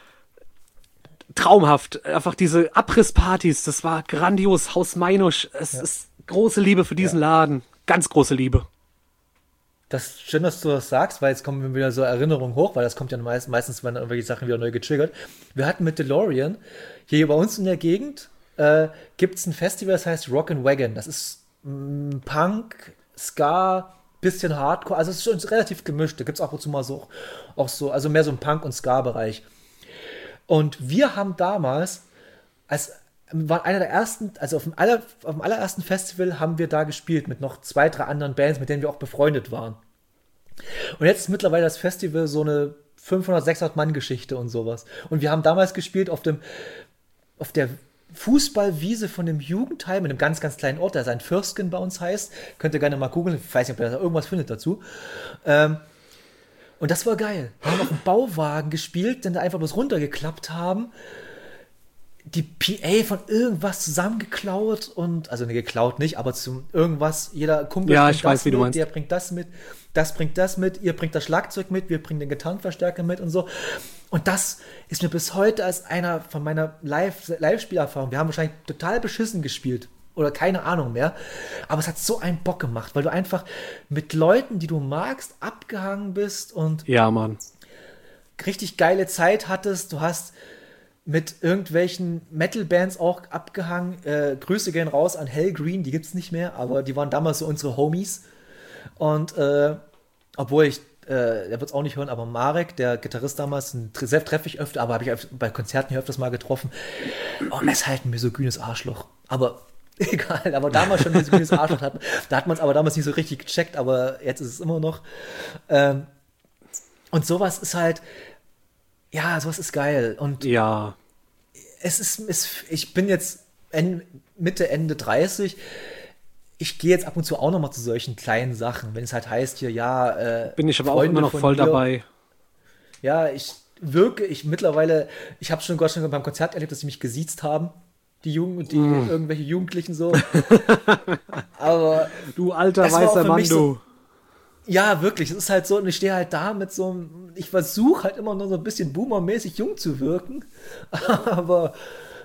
Speaker 4: traumhaft. Einfach diese Abrisspartys, das war grandios. Haus Meinusch, es ist große Liebe für diesen Laden. Ganz große Liebe.
Speaker 1: Das ist schön, dass du das sagst, weil jetzt kommen mir wieder so Erinnerungen hoch, weil das kommt ja meistens, wenn irgendwelche Sachen wieder neu getriggert. Wir hatten mit DeLorean, hier bei uns in der Gegend, gibt es ein Festival, das heißt Rock'n'Wagon. Das ist Punk, Ska, bisschen Hardcore, also es ist schon relativ gemischt. Da gibt es ab und zu mal so, auch so, also mehr so ein Punk- und Ska-Bereich. Und wir haben damals, waren einer der ersten, also auf dem allerersten Festival haben wir da gespielt mit noch 2, 3 anderen Bands, mit denen wir auch befreundet waren. Und jetzt ist mittlerweile das Festival so eine 500, 600 Mann-Geschichte und sowas. Und wir haben damals gespielt auf der Fußballwiese von dem Jugendheim in einem ganz, ganz kleinen Ort, der sein Fürstgen bei uns heißt. Könnt ihr gerne mal googeln, ich weiß nicht, ob ihr da irgendwas findet dazu. Und das war geil. Wir haben auf einem Bauwagen gespielt, den da einfach bloß runtergeklappt haben. Die PA von irgendwas zusammengeklaut und, also ne, geklaut nicht, aber zum irgendwas, jeder Kumpel
Speaker 4: Ja,
Speaker 1: bringt
Speaker 4: ich weiß,
Speaker 1: das
Speaker 4: wie du
Speaker 1: mit,
Speaker 4: meinst.
Speaker 1: der bringt das bringt das mit, ihr bringt das Schlagzeug mit, wir bringen den Gitarrenverstärker mit und so. Und das ist mir bis heute als einer von meiner Live-Spielerfahrung, wir haben wahrscheinlich total beschissen gespielt oder keine Ahnung mehr, aber es hat so einen Bock gemacht, weil du einfach mit Leuten, die du magst, abgehangen bist und
Speaker 4: Ja, Mann.
Speaker 1: richtig geile Zeit hattest. Du hast mit irgendwelchen Metal-Bands auch abgehangen. Grüße gehen raus an Hell Green, die gibt's nicht mehr, aber die waren damals so unsere Homies. Und obwohl der wird es auch nicht hören, aber Marek, der Gitarrist damals, treffe ich öfter, aber habe ich bei Konzerten hier öfters mal getroffen. Und er ist halt ein misogynes Arschloch. Aber egal, aber damals schon ein misogynes Arschloch. Da hat man es aber damals nicht so richtig gecheckt, aber jetzt ist es immer noch. Und sowas ist halt, ja, sowas ist geil. Und
Speaker 4: Ja.
Speaker 1: ich bin jetzt Mitte, Ende 30. Ich gehe jetzt ab und zu auch noch mal zu solchen kleinen Sachen, wenn es halt heißt hier, ja,
Speaker 4: Bin ich aber auch
Speaker 1: Freunde
Speaker 4: immer noch
Speaker 1: von
Speaker 4: voll
Speaker 1: mir,
Speaker 4: dabei.
Speaker 1: Ja, ich mittlerweile, ich habe schon Gott sei Dank beim Konzert erlebt, dass sie mich gesiezt haben, irgendwelche Jugendlichen so. Aber
Speaker 4: Du alter
Speaker 1: das war auch
Speaker 4: weißer
Speaker 1: für
Speaker 4: Mann,
Speaker 1: mich so-
Speaker 4: du.
Speaker 1: ja, wirklich, es ist halt so, und ich stehe halt da mit so einem, ich versuche halt immer nur so ein bisschen boomermäßig jung zu wirken, aber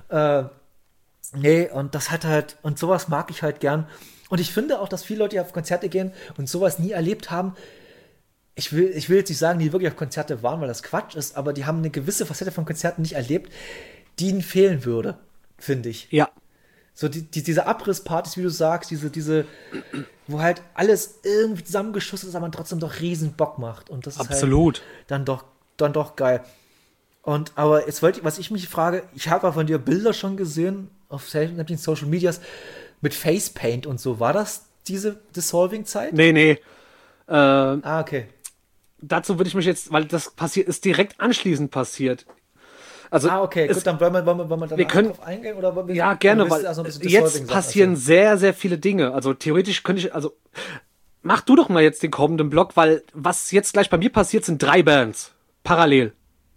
Speaker 1: nee, und das hat halt, und sowas mag ich halt gern. Und ich finde auch, dass viele Leute, die auf Konzerte gehen und sowas nie erlebt haben, ich will jetzt nicht sagen, die wirklich auf Konzerte waren, weil das Quatsch ist, aber die haben eine gewisse Facette von Konzerten nicht erlebt, die ihnen fehlen würde, finde ich.
Speaker 4: Ja.
Speaker 1: So diese Abrisspartys, wie du sagst, diese, wo halt alles irgendwie zusammengeschussen ist, aber man trotzdem doch riesen Bock macht. Und das ist
Speaker 4: Absolut.
Speaker 1: halt dann doch geil. Aber jetzt was ich mich frage, ich habe von dir Bilder schon gesehen auf sämtlichen Social Medias mit Facepaint und so. War das diese Dissolving-Zeit?
Speaker 4: Nee.
Speaker 1: Okay.
Speaker 4: Dazu würde ich mich jetzt, weil das ist direkt anschließend passiert. Also
Speaker 1: Okay, gut, dann wollen wir danach
Speaker 4: wir können-
Speaker 1: drauf eingehen? Oder
Speaker 4: ja, gerne,
Speaker 1: willst
Speaker 4: weil
Speaker 1: du also ein bisschen
Speaker 4: jetzt
Speaker 1: Dissolving-Sachen
Speaker 4: passieren
Speaker 1: erzählen?
Speaker 4: sehr, sehr viele Dinge. Also theoretisch könnte ich, also mach du doch mal jetzt den kommenden Block, weil was jetzt gleich bei mir passiert, sind 3 Bands. Parallel.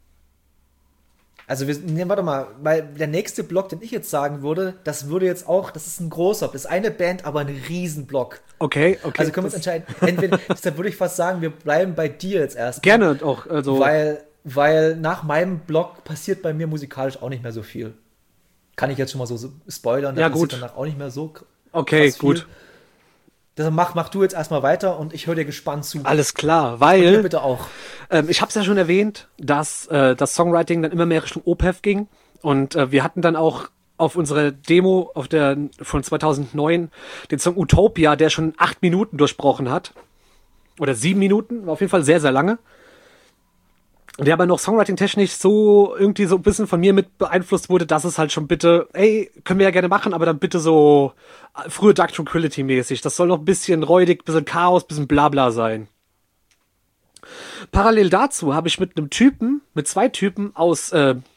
Speaker 1: Also warte mal, weil der nächste Block, den ich jetzt sagen würde, das ist ein großer, das ist eine Band, aber ein Riesenblock.
Speaker 4: Okay.
Speaker 1: Also können wir uns entscheiden, entweder, deshalb würde ich fast sagen, wir bleiben bei dir jetzt erst.
Speaker 4: Gerne auch, also.
Speaker 1: Weil nach meinem Block passiert bei mir musikalisch auch nicht mehr so viel. Kann ich jetzt schon mal so spoilern, da
Speaker 4: Ja,
Speaker 1: passiert
Speaker 4: gut.
Speaker 1: danach auch nicht mehr so
Speaker 4: Okay,
Speaker 1: krass viel.
Speaker 4: gut.
Speaker 1: Deshalb mach du jetzt erstmal weiter und ich höre dir gespannt zu.
Speaker 4: Alles klar,
Speaker 1: Ihr
Speaker 4: weil
Speaker 1: bitte auch.
Speaker 4: ich habe es ja schon erwähnt, dass das Songwriting dann immer mehr Richtung OPEF ging und wir hatten dann auch auf unserer Demo von 2009 den Song Utopia, der schon 8 Minuten durchbrochen hat oder 7 Minuten, war auf jeden Fall sehr, sehr lange. Der aber noch Songwriting-technisch so irgendwie so ein bisschen von mir mit beeinflusst wurde, dass es halt schon bitte, ey, können wir ja gerne machen, aber dann bitte so frühe Dark Tranquility-mäßig. Das soll noch ein bisschen räudig, bisschen Chaos, bisschen Blabla sein. Parallel dazu habe ich mit 2 Typen aus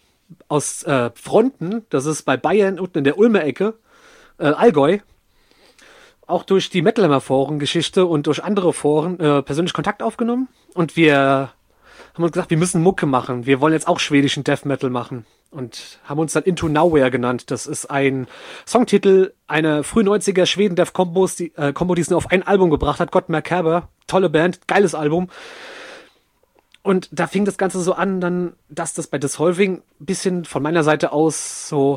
Speaker 4: Fronten, das ist bei Bayern unten in der Ulmer Ecke, Allgäu, auch durch die Metal Hammer Foren-Geschichte und durch andere Foren persönlich Kontakt aufgenommen und wir haben uns gesagt, wir müssen Mucke machen. Wir wollen jetzt auch schwedischen Death Metal machen. Und haben uns dann Into Nowhere genannt. Das ist ein Songtitel einer frühen 90er Schweden-Death-Kombo, die es nur auf ein Album gebracht hat. God Macabre. Tolle Band, geiles Album. Und da fing das Ganze so an, dann, dass das bei Dissolving ein bisschen von meiner Seite aus so,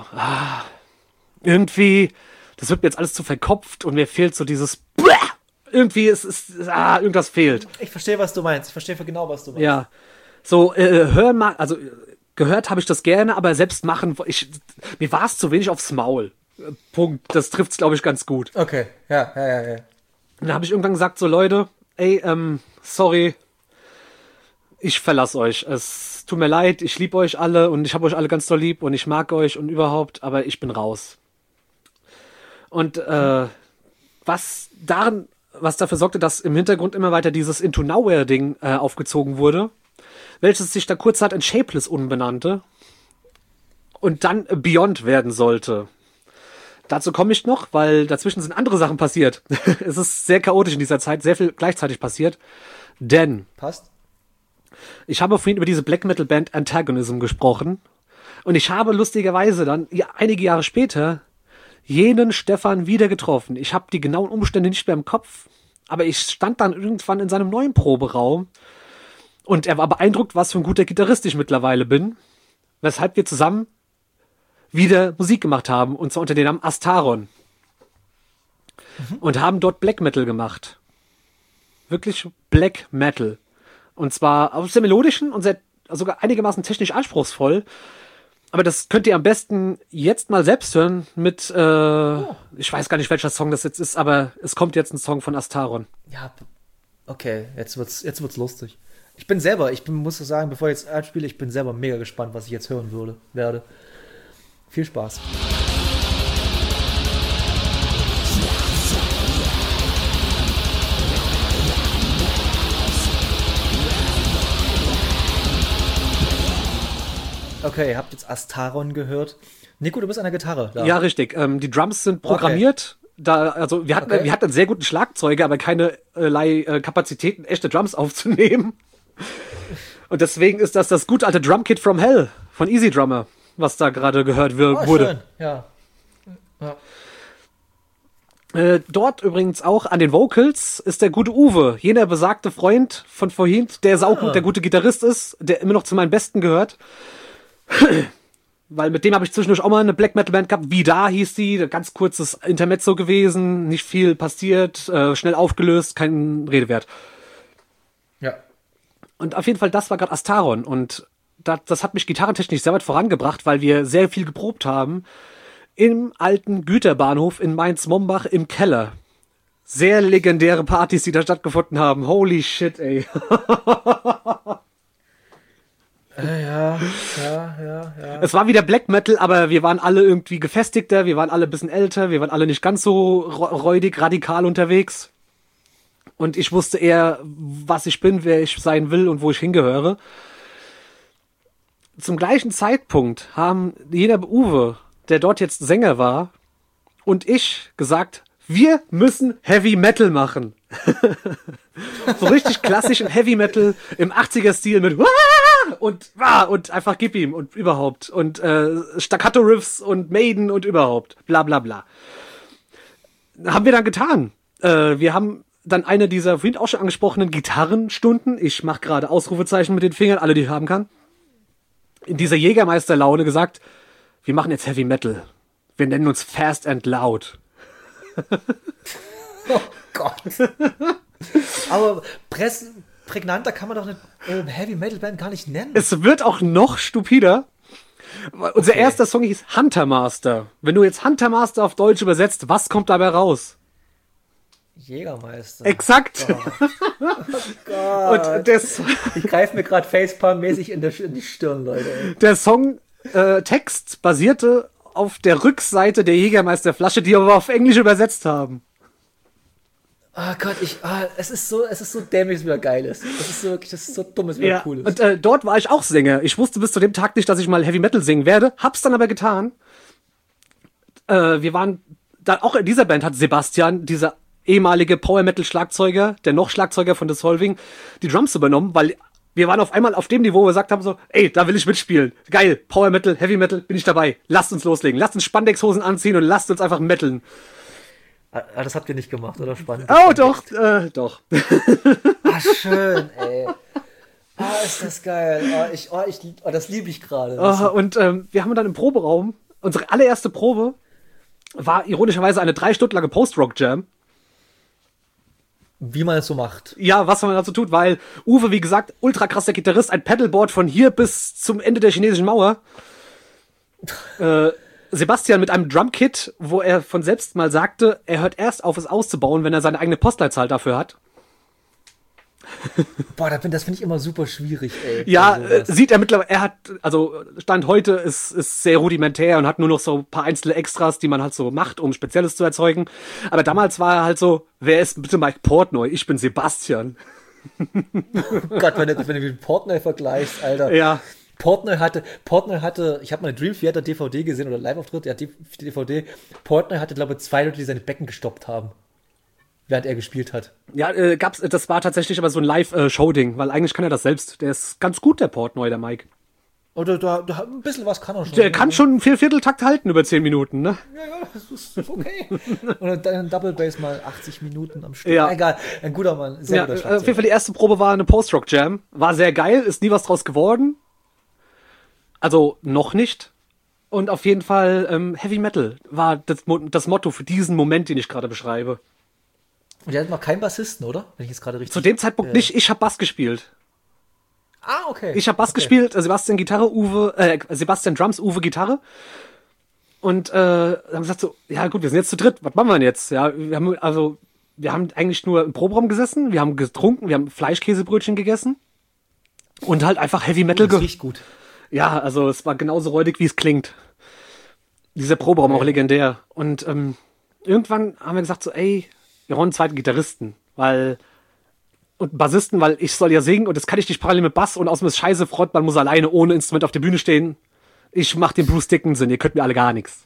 Speaker 4: irgendwie, das wird mir jetzt alles zu verkopft und mir fehlt so dieses, irgendwie irgendwas fehlt.
Speaker 1: Ich verstehe, was du meinst. Ich verstehe genau, was du meinst.
Speaker 4: Ja, so hören mal, also gehört habe ich das gerne, aber selbst machen, mir war es zu wenig aufs Maul. Punkt. Das trifft's, glaube ich, ganz gut.
Speaker 1: Okay, ja.
Speaker 4: Und dann habe ich irgendwann gesagt, so Leute, ey, sorry, ich verlasse euch. Es tut mir leid, ich liebe euch alle und ich habe euch alle ganz doll lieb und ich mag euch und überhaupt, aber ich bin raus. Und was daran was dafür sorgte, dass im Hintergrund immer weiter dieses Into Nowhere-Ding aufgezogen wurde, welches sich da kurzerhand in Shapeless umbenannte und dann Beyond werden sollte. Dazu komme ich noch, weil dazwischen sind andere Sachen passiert. Es ist sehr chaotisch in dieser Zeit, sehr viel gleichzeitig passiert. Denn
Speaker 1: Passt.
Speaker 4: ich habe vorhin über diese Black Metal Band Antagonism gesprochen und ich habe lustigerweise dann einige Jahre später jenen Stefan wieder getroffen. Ich habe die genauen Umstände nicht mehr im Kopf, aber ich stand dann irgendwann in seinem neuen Proberaum und er war beeindruckt, was für ein guter Gitarrist ich mittlerweile bin, weshalb wir zusammen wieder Musik gemacht haben, und zwar unter dem Namen Astaron. Und haben dort Black Metal gemacht. Wirklich Black Metal. Und zwar auch sehr melodischen und sogar einigermaßen technisch anspruchsvoll. Aber das könnt ihr am besten jetzt mal selbst hören mit, ich weiß gar nicht, welcher Song das jetzt ist, aber es kommt jetzt ein Song von Astaron.
Speaker 1: Ja, okay, jetzt wird's lustig. Muss sagen, bevor ich jetzt abspiele, ich bin selber mega gespannt, was ich jetzt hören werde. Viel Spaß. Okay, ihr habt jetzt Astaron gehört. Nico, du bist an der Gitarre. Da.
Speaker 4: Ja, richtig. Die Drums sind programmiert. Okay. Wir hatten einen sehr guten Schlagzeuger, aber keinerlei Kapazitäten, echte Drums aufzunehmen. Und deswegen ist das gute alte Drumkit from Hell von Easy Drummer, was da gerade gehört wurde.
Speaker 1: Schön. Ja.
Speaker 4: Dort übrigens auch an den Vocals ist der gute Uwe, jener besagte Freund von vorhin, der saugut der gute Gitarrist ist, der immer noch zu meinen Besten gehört. Weil mit dem habe ich zwischendurch auch mal eine Black Metal Band gehabt. Vida hieß die, ganz kurzes Intermezzo gewesen, nicht viel passiert, schnell aufgelöst, kein Rede wert.
Speaker 1: Ja.
Speaker 4: Und auf jeden Fall, das war gerade Astaron und das hat mich gitarrentechnisch sehr weit vorangebracht, weil wir sehr viel geprobt haben im alten Güterbahnhof in Mainz-Mombach im Keller. Sehr legendäre Partys, die da stattgefunden haben. Holy shit, ey.
Speaker 1: Ja.
Speaker 4: Es war wieder Black Metal, aber wir waren alle irgendwie gefestigter, wir waren alle ein bisschen älter, wir waren alle nicht ganz so räudig, radikal unterwegs. Und ich wusste eher, was ich bin, wer ich sein will und wo ich hingehöre. Zum gleichen Zeitpunkt haben jener Uwe, der dort jetzt Sänger war, und ich gesagt, wir müssen Heavy Metal machen. So richtig klassischen Heavy Metal im 80er-Stil mit und einfach gib ihm und überhaupt und Staccato-Riffs und Maiden und überhaupt, bla bla bla. Haben wir dann getan. Wir haben dann eine dieser vorhin auch schon angesprochenen Gitarrenstunden, ich mache gerade Ausrufezeichen mit den Fingern, alle, die ich haben kann, in dieser Jägermeister-Laune gesagt, wir machen jetzt Heavy Metal. Wir nennen uns Fast and Loud.
Speaker 1: Oh Gott. Aber prägnanter kann man doch eine Heavy Metal Band gar nicht nennen.
Speaker 4: Es wird auch noch stupider. Unser erster Song hieß Hunter Master. Wenn du jetzt Hunter Master auf Deutsch übersetzt, was kommt dabei raus?
Speaker 1: Jägermeister.
Speaker 4: Exakt.
Speaker 1: Oh Gott.
Speaker 4: Und
Speaker 1: ich greife mir gerade Facepalm-mäßig in die Stirn, Leute.
Speaker 4: Der Songtext basierte auf der Rückseite der Jägermeisterflasche, die wir aber auf Englisch übersetzt haben.
Speaker 1: Oh Gott, es ist so dämlich, es wieder geil ist. Das ist so dumm, es wieder cool ist.
Speaker 4: Und dort war ich auch Sänger. Ich wusste bis zu dem Tag nicht, dass ich mal Heavy Metal singen werde. Hab's dann aber getan. Wir waren da auch in dieser Band, hat Sebastian, dieser ehemalige Power Metal Schlagzeuger, der noch Schlagzeuger von Dissolving, die Drums übernommen, weil wir waren auf einmal auf dem Niveau, wo wir gesagt haben so, ey, da will ich mitspielen. Geil, Power Metal, Heavy Metal, bin ich dabei. Lasst uns loslegen. Lasst uns Spandexhosen anziehen und lasst uns einfach metaln.
Speaker 1: Das habt ihr nicht gemacht, oder? Spannend.
Speaker 4: Oh, doch.
Speaker 1: Schön, ey. Ist das geil. Das liebe ich gerade.
Speaker 4: Und wir haben dann im Proberaum, unsere allererste Probe war ironischerweise eine 3 Stunden lange Post-Rock-Jam.
Speaker 1: Wie man es so macht.
Speaker 4: Ja, was man dazu tut, weil Uwe, wie gesagt, ultra krasser Gitarrist, ein Pedalboard von hier bis zum Ende der chinesischen Mauer. Sebastian mit einem Drumkit, wo er von selbst mal sagte, er hört erst auf, es auszubauen, wenn er seine eigene Postleitzahl dafür hat.
Speaker 1: Boah, das finde ich immer super schwierig, ey.
Speaker 4: Ja,
Speaker 1: sowas.
Speaker 4: sieht er mittlerweile, Stand heute ist sehr rudimentär und hat nur noch so ein paar einzelne Extras, die man halt so macht, um Spezielles zu erzeugen. Aber damals war er halt so, wer ist bitte Mike Portnoy? Ich bin Sebastian.
Speaker 1: Gott, wenn du mit Portnoy vergleichst, Alter.
Speaker 4: Ja.
Speaker 1: Portnoy hatte, ich habe mal eine Dream Theater DVD gesehen oder Live-Auftritt, ja, DVD. Portnoy hatte, glaube ich, 2 Leute, die seine Becken gestoppt haben, während er gespielt hat.
Speaker 4: Ja, das war tatsächlich aber so ein Live-Show-Ding, weil eigentlich kann er das selbst. Der ist ganz gut, der Portnoy, der Mike.
Speaker 1: Oder da ein bisschen was kann er schon.
Speaker 4: Der kann schon einen Viervierteltakt halten über 10 Minuten, ne?
Speaker 1: Ja, das ist okay. Und dann ein Double Bass mal 80 Minuten am Stück.
Speaker 4: Ja.
Speaker 1: Egal, ein guter Mann. Sehr guter
Speaker 4: Auf
Speaker 1: Schlagzeuger.
Speaker 4: jeden Fall die erste Probe war eine Post-Rock-Jam. War sehr geil, ist nie was draus geworden. Also noch nicht. Und auf jeden Fall Heavy Metal war das Motto für diesen Moment, den ich gerade beschreibe.
Speaker 1: Und der hat noch keinen Bassisten, oder? Wenn ich jetzt gerade richtig...
Speaker 4: Zu dem Zeitpunkt nicht, ich habe Bass gespielt.
Speaker 1: Ah, okay.
Speaker 4: Ich habe Bass gespielt, Sebastian Drums, Uwe Gitarre. Und haben gesagt so, ja gut, wir sind jetzt zu dritt, was machen wir denn jetzt? Ja, wir haben eigentlich nur im Proberaum gesessen, wir haben getrunken, wir haben Fleischkäsebrötchen gegessen und halt einfach Heavy Metal
Speaker 1: das riecht gut.
Speaker 4: Ja, also es war genauso räudig, wie es klingt. Dieser Proberaum auch legendär. Und irgendwann haben wir gesagt so, ey, wir brauchen einen zweiten Gitarristen, und einen Bassisten, weil ich soll ja singen und das kann ich nicht parallel mit Bass und außerdem ist scheiße, Frontmann muss alleine ohne Instrument auf der Bühne stehen. Ich mach den Bruce Dickinson, ihr könnt mir alle gar nichts.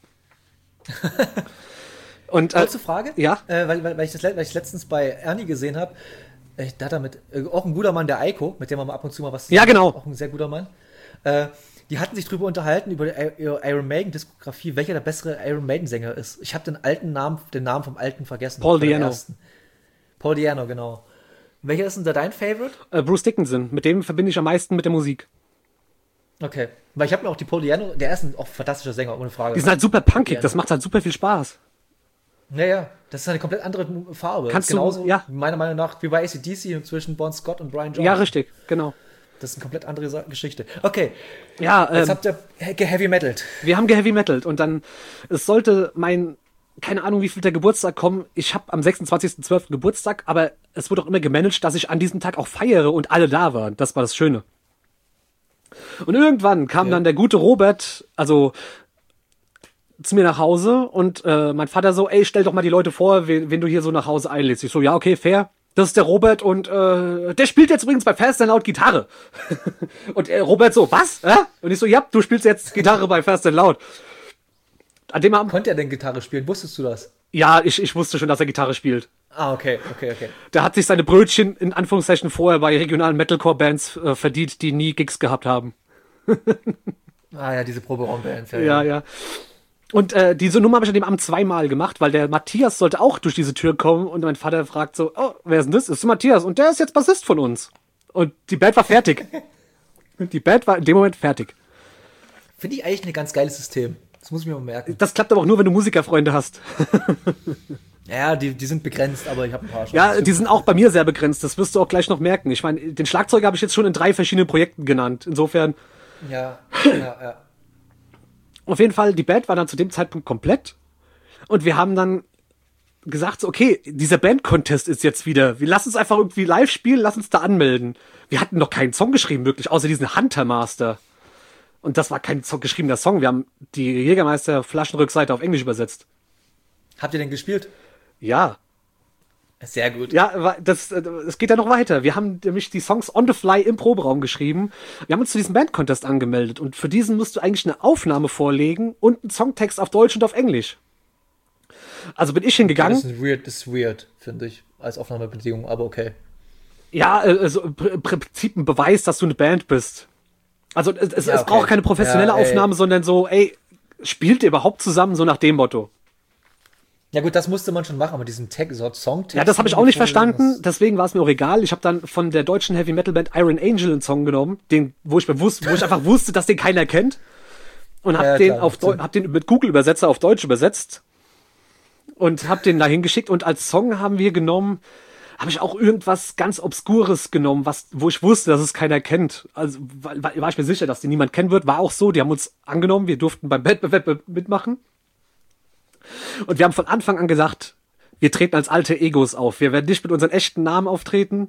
Speaker 4: Und,
Speaker 1: Kurze Frage?
Speaker 4: Ja?
Speaker 1: Weil ich letztens bei Ernie gesehen habe, da hat er auch ein guter Mann, der Eiko, mit dem man ab und zu mal was...
Speaker 4: Ja, genau.
Speaker 1: Auch ein sehr guter Mann. Die hatten sich drüber unterhalten, über die Iron Maiden-Diskografie, welcher der bessere Iron Maiden-Sänger ist. Ich habe den Namen vom alten vergessen.
Speaker 4: Paul Di'Anno.
Speaker 1: Paul Di'Anno, genau. Welcher ist denn da dein Favorite?
Speaker 4: Bruce Dickinson, mit dem verbinde ich am meisten mit der Musik.
Speaker 1: Okay. Weil ich habe mir auch die Paul Di'Anno, der ist auch ein fantastischer Sänger, ohne Frage.
Speaker 4: Die sind halt super punkig, das macht halt super viel Spaß.
Speaker 1: Ja, das ist eine komplett andere Farbe.
Speaker 4: Kannst
Speaker 1: genauso,
Speaker 4: du, ja.
Speaker 1: meiner Meinung nach, wie bei AC/DC zwischen Bon Scott und Brian Jones.
Speaker 4: Ja, richtig, genau.
Speaker 1: Das ist eine komplett andere Geschichte. Okay.
Speaker 4: Ja,
Speaker 1: jetzt habt ihr geheavy-metalt.
Speaker 4: Wir haben geheavy-metalt und dann, es sollte keine Ahnung, wie viel der Geburtstag kommen. Ich habe am 26.12. Geburtstag, aber es wurde auch immer gemanagt, dass ich an diesem Tag auch feiere und alle da waren. Das war das Schöne. Und irgendwann kam dann der gute Robert, zu mir nach Hause und mein Vater so, ey, stell doch mal die Leute vor, wen du hier so nach Hause einlädst. Ich so, ja, okay, fair. Das ist der Robert und der spielt jetzt übrigens bei Fast and Loud Gitarre. Und Robert so, was? Und ich so, ja, du spielst jetzt Gitarre bei Fast and Loud. An dem Abend,
Speaker 1: Konnte er denn Gitarre spielen? Wusstest du das?
Speaker 4: ja, ich wusste schon, dass er Gitarre spielt.
Speaker 1: Ah, okay.
Speaker 4: Der hat sich seine Brötchen in Anführungszeichen vorher bei regionalen Metalcore-Bands verdient, die nie Gigs gehabt haben.
Speaker 1: Ah ja, diese Proberaumbands.
Speaker 4: Ja. Und diese Nummer habe ich an dem Abend 2-mal gemacht, weil der Matthias sollte auch durch diese Tür kommen und mein Vater fragt so, oh, wer ist denn das? Das ist Matthias und der ist jetzt Bassist von uns. Und die Band war fertig. Die Band war in dem Moment fertig.
Speaker 1: Finde ich eigentlich ein ganz geiles System. Das muss ich mir mal merken.
Speaker 4: Das klappt aber auch nur, wenn du Musikerfreunde hast.
Speaker 1: Ja, die sind begrenzt, aber ich habe ein paar schon.
Speaker 4: Ja, die sind auch bei mir sehr begrenzt. Das wirst du auch gleich noch merken. Ich meine, den Schlagzeuger habe ich jetzt schon in 3 verschiedenen Projekten genannt. Insofern,
Speaker 1: Ja.
Speaker 4: auf jeden Fall, die Band war dann zu dem Zeitpunkt komplett. Und wir haben dann gesagt, so, okay, dieser Band-Contest ist jetzt wieder. Wir lassen uns einfach irgendwie live spielen, lass uns da anmelden. Wir hatten noch keinen Song geschrieben, wirklich, außer diesen Hunter Master. Und das war kein geschriebener Song. Wir haben die Jägermeister-Flaschenrückseite auf Englisch übersetzt.
Speaker 1: Habt ihr denn gespielt?
Speaker 4: Ja.
Speaker 1: Sehr gut.
Speaker 4: Ja, es geht ja noch weiter. Wir haben nämlich die Songs on the fly im Proberaum geschrieben. Wir haben uns zu diesem Band-Contest angemeldet. Und für diesen musst du eigentlich eine Aufnahme vorlegen und einen Songtext auf Deutsch und auf Englisch. Also bin ich hingegangen.
Speaker 1: Das ist weird, finde ich, als Aufnahmebedingung, aber okay.
Speaker 4: Ja, also im Prinzip ein Beweis, dass du eine Band bist. Also es braucht keine professionelle Aufnahme, sondern so, ey, spielt ihr überhaupt zusammen, so nach dem Motto.
Speaker 1: Ja gut, das musste man schon machen, aber diesen Songtext...
Speaker 4: Ja, das habe ich auch nicht verstanden, deswegen war es mir auch egal. Ich habe dann von der deutschen Heavy-Metal-Band Iron Angel einen Song genommen, wo ich einfach wusste, dass den keiner kennt. Und hab den mit Google-Übersetzer auf Deutsch übersetzt. Und hab den da hingeschickt. Und als Song haben wir genommen... habe ich auch irgendwas ganz Obskures genommen, wo ich wusste, dass es keiner kennt. Also war ich mir sicher, dass den niemand kennen wird. War auch so, die haben uns angenommen, wir durften beim Wettbewerb mitmachen. Und wir haben von Anfang an gesagt, wir treten als alte Egos auf. Wir werden nicht mit unseren echten Namen auftreten.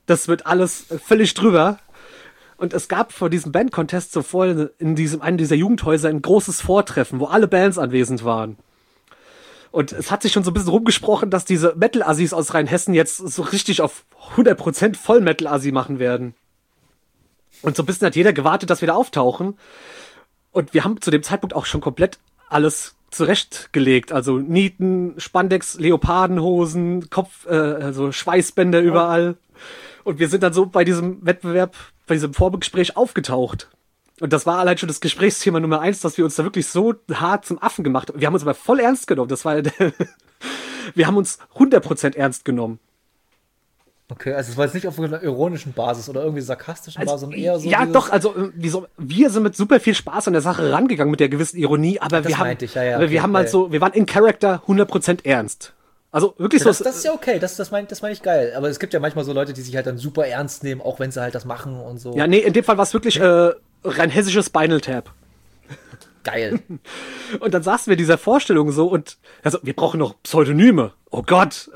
Speaker 4: Das wird alles völlig drüber. Und es gab vor diesem Band-Contest zuvor in einem dieser Jugendhäuser ein großes Vortreffen, wo alle Bands anwesend waren. Und es hat sich schon so ein bisschen rumgesprochen, dass diese Metal-Assis aus Rheinhessen jetzt so richtig auf 100% Voll-Metal-Assi machen werden. Und so ein bisschen hat jeder gewartet, dass wir da auftauchen. Und wir haben zu dem Zeitpunkt auch schon komplett alles zurechtgelegt. Also Nieten, Spandex, Leopardenhosen, also Schweißbänder überall. Und wir sind dann so bei diesem Wettbewerb, bei diesem Vorgespräch aufgetaucht. Und das war allein schon das Gesprächsthema Nummer 1, dass wir uns da wirklich so hart zum Affen gemacht haben. Wir haben uns aber voll ernst genommen. Wir haben uns 100% ernst genommen.
Speaker 1: Okay, also es war jetzt nicht auf einer ironischen Basis oder irgendwie sarkastischen Basis, sondern eher so.
Speaker 4: Ja, doch, also wir sind mit super viel Spaß an der Sache rangegangen, mit der gewissen Ironie, aber wir haben wir waren in Character 100% ernst. Also wirklich
Speaker 1: das
Speaker 4: so.
Speaker 1: Das ist ja okay, das meine ich geil. Aber es gibt ja manchmal so Leute, die sich halt dann super ernst nehmen, auch wenn sie halt das machen und so.
Speaker 4: Ja, nee, in dem Fall war es wirklich rein hessisches Spinal Tap.
Speaker 1: Geil.
Speaker 4: Und dann saßen wir in dieser Vorstellung so und also wir brauchen noch Pseudonyme. Oh Gott.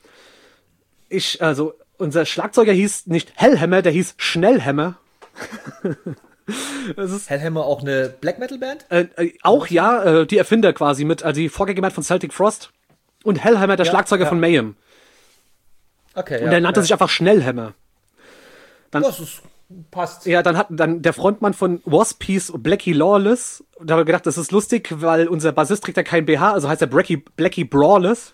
Speaker 4: Unser Schlagzeuger hieß nicht Hellhammer, der hieß Schnellhammer.
Speaker 1: Hellhammer auch eine Black Metal Band?
Speaker 4: Auch ja, die Erfinder quasi also die Vorgängerband von Celtic Frost. Und Hellhammer, der Schlagzeuger von Mayhem.
Speaker 1: Okay,
Speaker 4: und der nannte sich einfach Schnellhammer.
Speaker 1: Passt.
Speaker 4: Ja, dann der Frontmann von Wasp hieß Blackie Lawless. Und da haben wir gedacht, das ist lustig, weil unser Bassist trägt ja kein BH, also heißt er Blackie Brawless.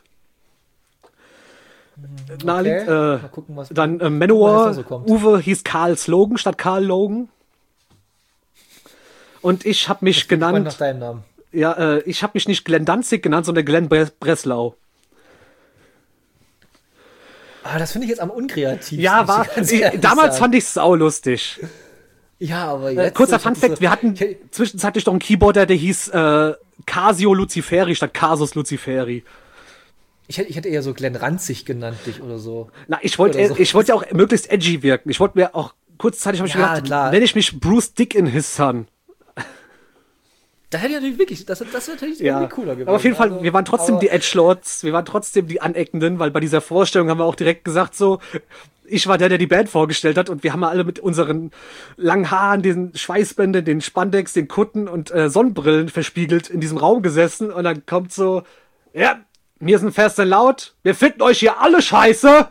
Speaker 1: Okay. Mal gucken, was
Speaker 4: dann Manowar,
Speaker 1: so kommt.
Speaker 4: Uwe hieß Karl Slogan statt Karl Logan. Und ich habe mich genannt.
Speaker 1: Nach deinem Namen.
Speaker 4: Ja, ich habe mich nicht Glenn Danzig genannt, sondern Glenn Breslau.
Speaker 1: Das finde ich jetzt am unkreativsten.
Speaker 4: Ja, damals fand ich es saulustig.
Speaker 1: Ja, aber jetzt...
Speaker 4: Kurzer Funfact, wir hatten zwischenzeitlich noch einen Keyboarder, der hieß Casio Luciferi statt Casus Luciferi.
Speaker 1: Ich hätte eher so Glenn Ranzig genannt, dich oder so.
Speaker 4: Na, ich wollte ja auch möglichst edgy wirken. Ich wollte mir auch kurzzeitig gedacht, wenn ich mich Bruce Dick in His Son.
Speaker 1: Da hätte ich natürlich wirklich, das wäre natürlich irgendwie cooler gewesen.
Speaker 4: Aber auf jeden Fall, wir waren trotzdem die Edgelords, wir waren trotzdem die Aneckenden, weil bei dieser Vorstellung haben wir auch direkt gesagt so, ich war der die Band vorgestellt hat und wir haben alle mit unseren langen Haaren, den Schweißbändern, den Spandex, den Kutten und Sonnenbrillen verspiegelt in diesem Raum gesessen und dann kommt so, ja, wir sind fest und laut, wir finden euch hier alle scheiße.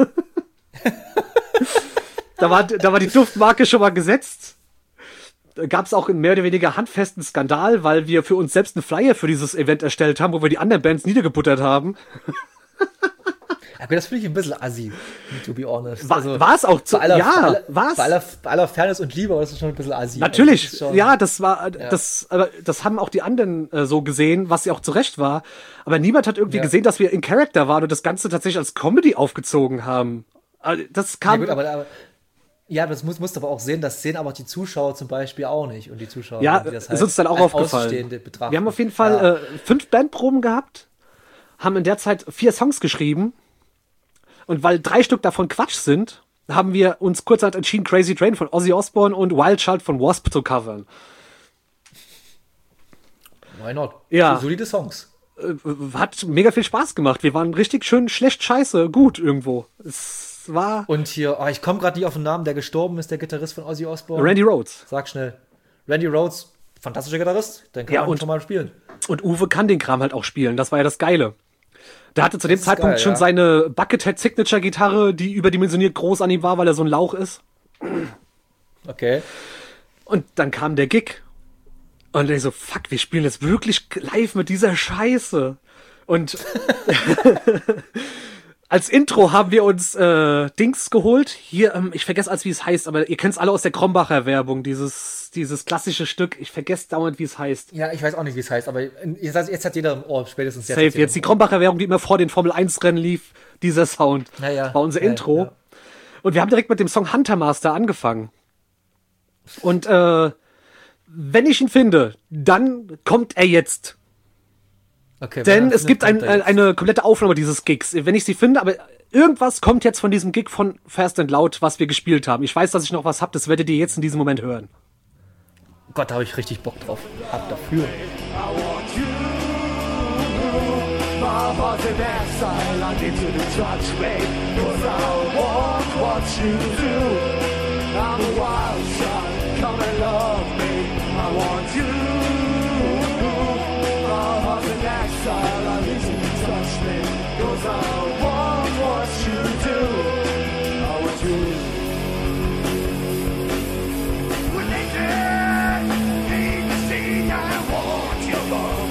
Speaker 4: Da war die Duftmarke schon mal gesetzt. Gab es auch einen mehr oder weniger handfesten Skandal, weil wir für uns selbst einen Flyer für dieses Event erstellt haben, wo wir die anderen Bands niedergebuttert haben.
Speaker 1: Aber das finde ich ein bisschen assi, to be honest.
Speaker 4: War es auch
Speaker 1: bei aller Fairness und Liebe, aber das ist schon ein bisschen assi.
Speaker 4: Natürlich, das haben auch die anderen so gesehen, was ja auch zu Recht war. Aber niemand hat irgendwie gesehen, dass wir in Character waren und das Ganze tatsächlich als Comedy aufgezogen haben. Das kam...
Speaker 1: Ja, gut, ja, das musst du aber auch sehen, das sehen aber die Zuschauer zum Beispiel auch nicht. Und die Zuschauer,
Speaker 4: die
Speaker 1: das
Speaker 4: ist uns dann auch aufgefallen. Wir haben auf jeden Fall 5 Bandproben gehabt, haben in der Zeit 4 Songs geschrieben. Und weil 3 Stück davon Quatsch sind, haben wir uns kurzerhand entschieden, Crazy Train von Ozzy Osbourne und Wild Child von Wasp zu covern.
Speaker 1: Why not?
Speaker 4: Ja.
Speaker 1: Solide Songs.
Speaker 4: Hat mega viel Spaß gemacht. Wir waren richtig schön schlecht scheiße gut irgendwo. Es war...
Speaker 1: Und hier, ich komme gerade nicht auf den Namen, der gestorben ist, der Gitarrist von Ozzy Osbourne.
Speaker 4: Randy Rhoads.
Speaker 1: Sag schnell. Randy Rhoads, fantastischer Gitarrist, den kann man schon mal spielen.
Speaker 4: Und Uwe kann den Kram halt auch spielen, das war ja das Geile. Der hatte zu dem Zeitpunkt schon seine Buckethead Signature Gitarre, die überdimensioniert groß an ihm war, weil er so ein Lauch ist.
Speaker 1: Okay.
Speaker 4: Und dann kam der Gig. Und ich so, fuck, wir spielen jetzt wirklich live mit dieser Scheiße. Und als Intro haben wir uns Dings geholt. Hier, ich vergesse alles, wie es heißt, aber ihr kennt es alle aus der Krombacher Werbung, dieses klassische Stück. Ich vergesse dauernd, wie es heißt.
Speaker 1: Ja, ich weiß auch nicht, wie es heißt, aber jetzt hat jeder im Ohr, spätestens jetzt.
Speaker 4: Safe, jetzt die Krombacher Werbung, die immer vor den Formel-1-Rennen lief, dieser Sound. War unser Intro. Ja. Und wir haben direkt mit dem Song Hunter Master angefangen. Und wenn ich ihn finde, dann kommt er jetzt. Okay, denn es gibt eine komplette Aufnahme dieses Gigs. Wenn ich sie finde, aber irgendwas kommt jetzt von diesem Gig von Fast and Loud, was wir gespielt haben. Ich weiß, dass ich noch was hab, das werdet ihr jetzt in diesem Moment hören.
Speaker 1: Gott, da habe ich richtig Bock drauf. Hab dafür.
Speaker 5: My heart's in exile, I need you to touch me, 'cause I want what you do. I'm a wild child, come and love me, I want you. My heart's in exile, I need you to touch me, 'cause I want what you do. I want you. When they did, need to see I want your love.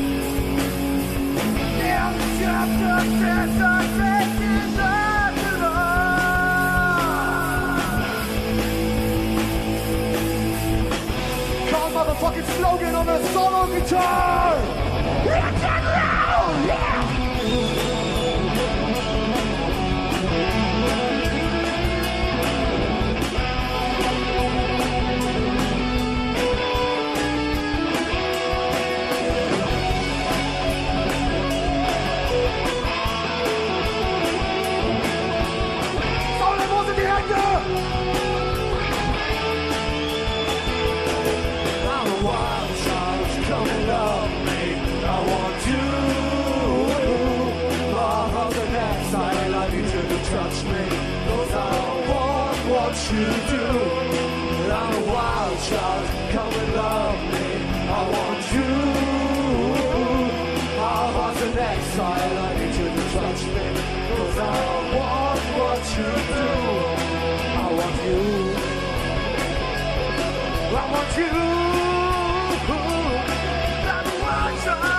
Speaker 5: Call motherfucking slogan on a solo guitar. Rock and roll, yeah. Touch me, 'cause I want what you do. I'm a wild child, come and love me. I want you. My heart's in exile, I need you to touch me, 'cause I want what you do. I want you. I want you. I'm a wild child.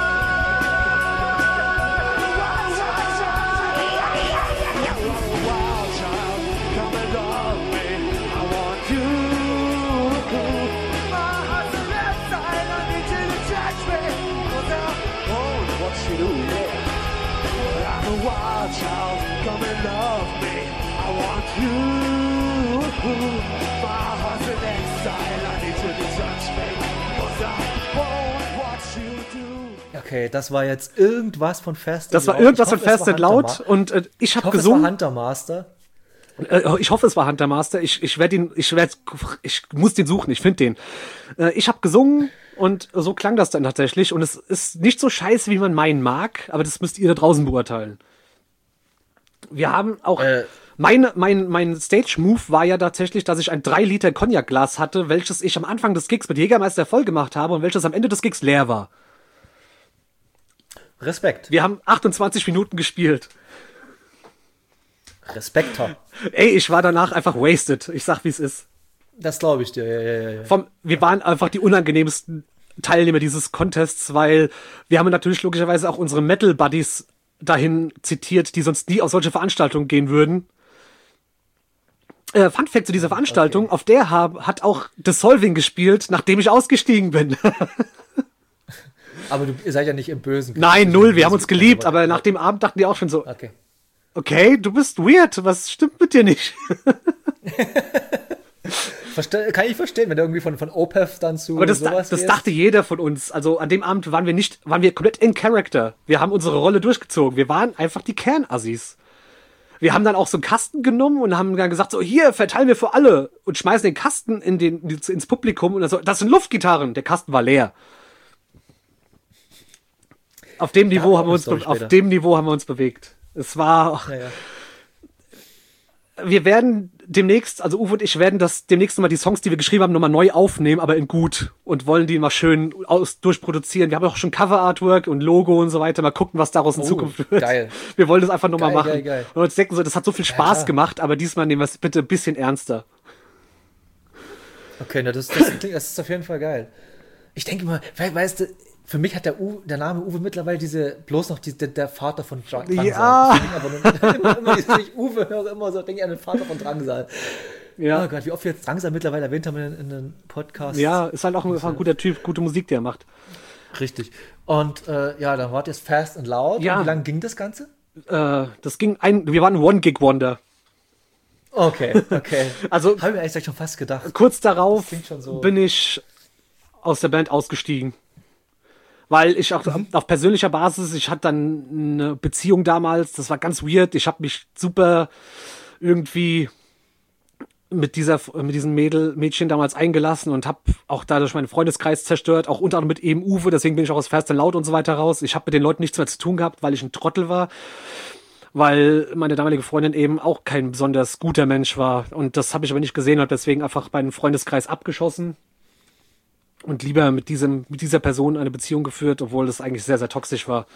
Speaker 5: I'm a wild child, come and love me. I want you. My heart's in exile, I need you to touch me, 'cause I want what you do.
Speaker 1: Okay, das war jetzt irgendwas von Fast
Speaker 4: Das war irgendwas von Fast and Loud und ich habe gesungen.
Speaker 1: Es war Hunter Master.
Speaker 4: Ich hoffe, es war Hunter Master. Ich muss den suchen, ich finde den. Ich habe gesungen und so klang das dann tatsächlich. Und es ist nicht so scheiße, wie man meinen mag, aber das müsst ihr da draußen beurteilen. Wir haben auch, mein Stage-Move war ja tatsächlich, dass ich ein 3 Liter Cognac-Glas hatte, welches ich am Anfang des Gigs mit Jägermeister voll gemacht habe und welches am Ende des Gigs leer war.
Speaker 1: Respekt.
Speaker 4: Wir haben 28 Minuten gespielt.
Speaker 1: Respekt, Tom.
Speaker 4: Ey, ich war danach einfach wasted. Ich sag, wie es ist.
Speaker 1: Das glaube ich dir, ja.
Speaker 4: Wir waren einfach die unangenehmsten Teilnehmer dieses Contests, weil wir haben natürlich logischerweise auch unsere Metal-Buddies dahin zitiert, die sonst nie auf solche Veranstaltungen gehen würden. Fun Fact zu dieser Veranstaltung, okay. Auf der hat auch Dissolving gespielt, nachdem ich ausgestiegen bin.
Speaker 1: Aber ihr seid ja nicht im Bösen.
Speaker 4: Nein, null, wir haben uns geliebt, aber nach dem Abend dachten die auch schon so, okay, du bist weird, was stimmt mit dir nicht?
Speaker 1: Kann ich verstehen, wenn du irgendwie von Opeth dann zu
Speaker 4: aber das dachte jeder von uns. Also an dem Abend waren wir komplett in Character. Wir haben unsere Rolle durchgezogen. Wir waren einfach die Kernassis. Wir haben dann auch so einen Kasten genommen und haben dann gesagt, so hier, verteilen wir für alle und schmeißen den Kasten ins Publikum und so, das sind Luftgitarren. Der Kasten war leer. Auf dem Niveau haben wir uns bewegt. Es war... Wir werden demnächst, also Uwe und ich werden demnächst nochmal die Songs, die wir geschrieben haben, nochmal neu aufnehmen, aber in gut und wollen die mal schön durchproduzieren. Wir haben auch schon Cover-Artwork und Logo und so weiter. Mal gucken, was daraus in Zukunft wird. Geil. Wir wollen das einfach nochmal machen. Geil. Und uns denken so, das hat so viel Spaß gemacht, aber diesmal nehmen wir es bitte ein bisschen ernster.
Speaker 1: Okay, das ist auf jeden Fall geil. Ich denke mal, weißt du, für mich hat der Name Uwe mittlerweile der Vater von Drangsal.
Speaker 4: Ja.
Speaker 1: Immer, wenn ich Uwe höre, immer so, denke ich an den Vater von Drangsal. Ja. Oh Gott, wie oft wir jetzt Drangsal mittlerweile erwähnt haben in einem Podcast.
Speaker 4: Ja, ist halt auch ein guter Typ, gute Musik, die er macht.
Speaker 1: Richtig. Und dann war das Fast and Loud.
Speaker 4: Ja.
Speaker 1: Und wie lange ging das Ganze?
Speaker 4: Wir waren ein One-Gig-Wonder.
Speaker 1: Okay.
Speaker 4: Also,
Speaker 1: habe ich mir eigentlich schon fast gedacht.
Speaker 4: Kurz darauf bin ich aus der Band ausgestiegen. Weil ich auch auf persönlicher Basis, ich hatte dann eine Beziehung damals, das war ganz weird, ich habe mich super irgendwie mit diesem Mädchen damals eingelassen und habe auch dadurch meinen Freundeskreis zerstört, auch unter anderem mit eben Uwe, deswegen bin ich auch aus Fast and Loud und so weiter raus. Ich habe mit den Leuten nichts mehr zu tun gehabt, weil ich ein Trottel war, weil meine damalige Freundin eben auch kein besonders guter Mensch war und das habe ich aber nicht gesehen und deswegen einfach meinen Freundeskreis abgeschossen und lieber mit dieser Person eine Beziehung geführt, obwohl das eigentlich sehr, sehr toxisch war.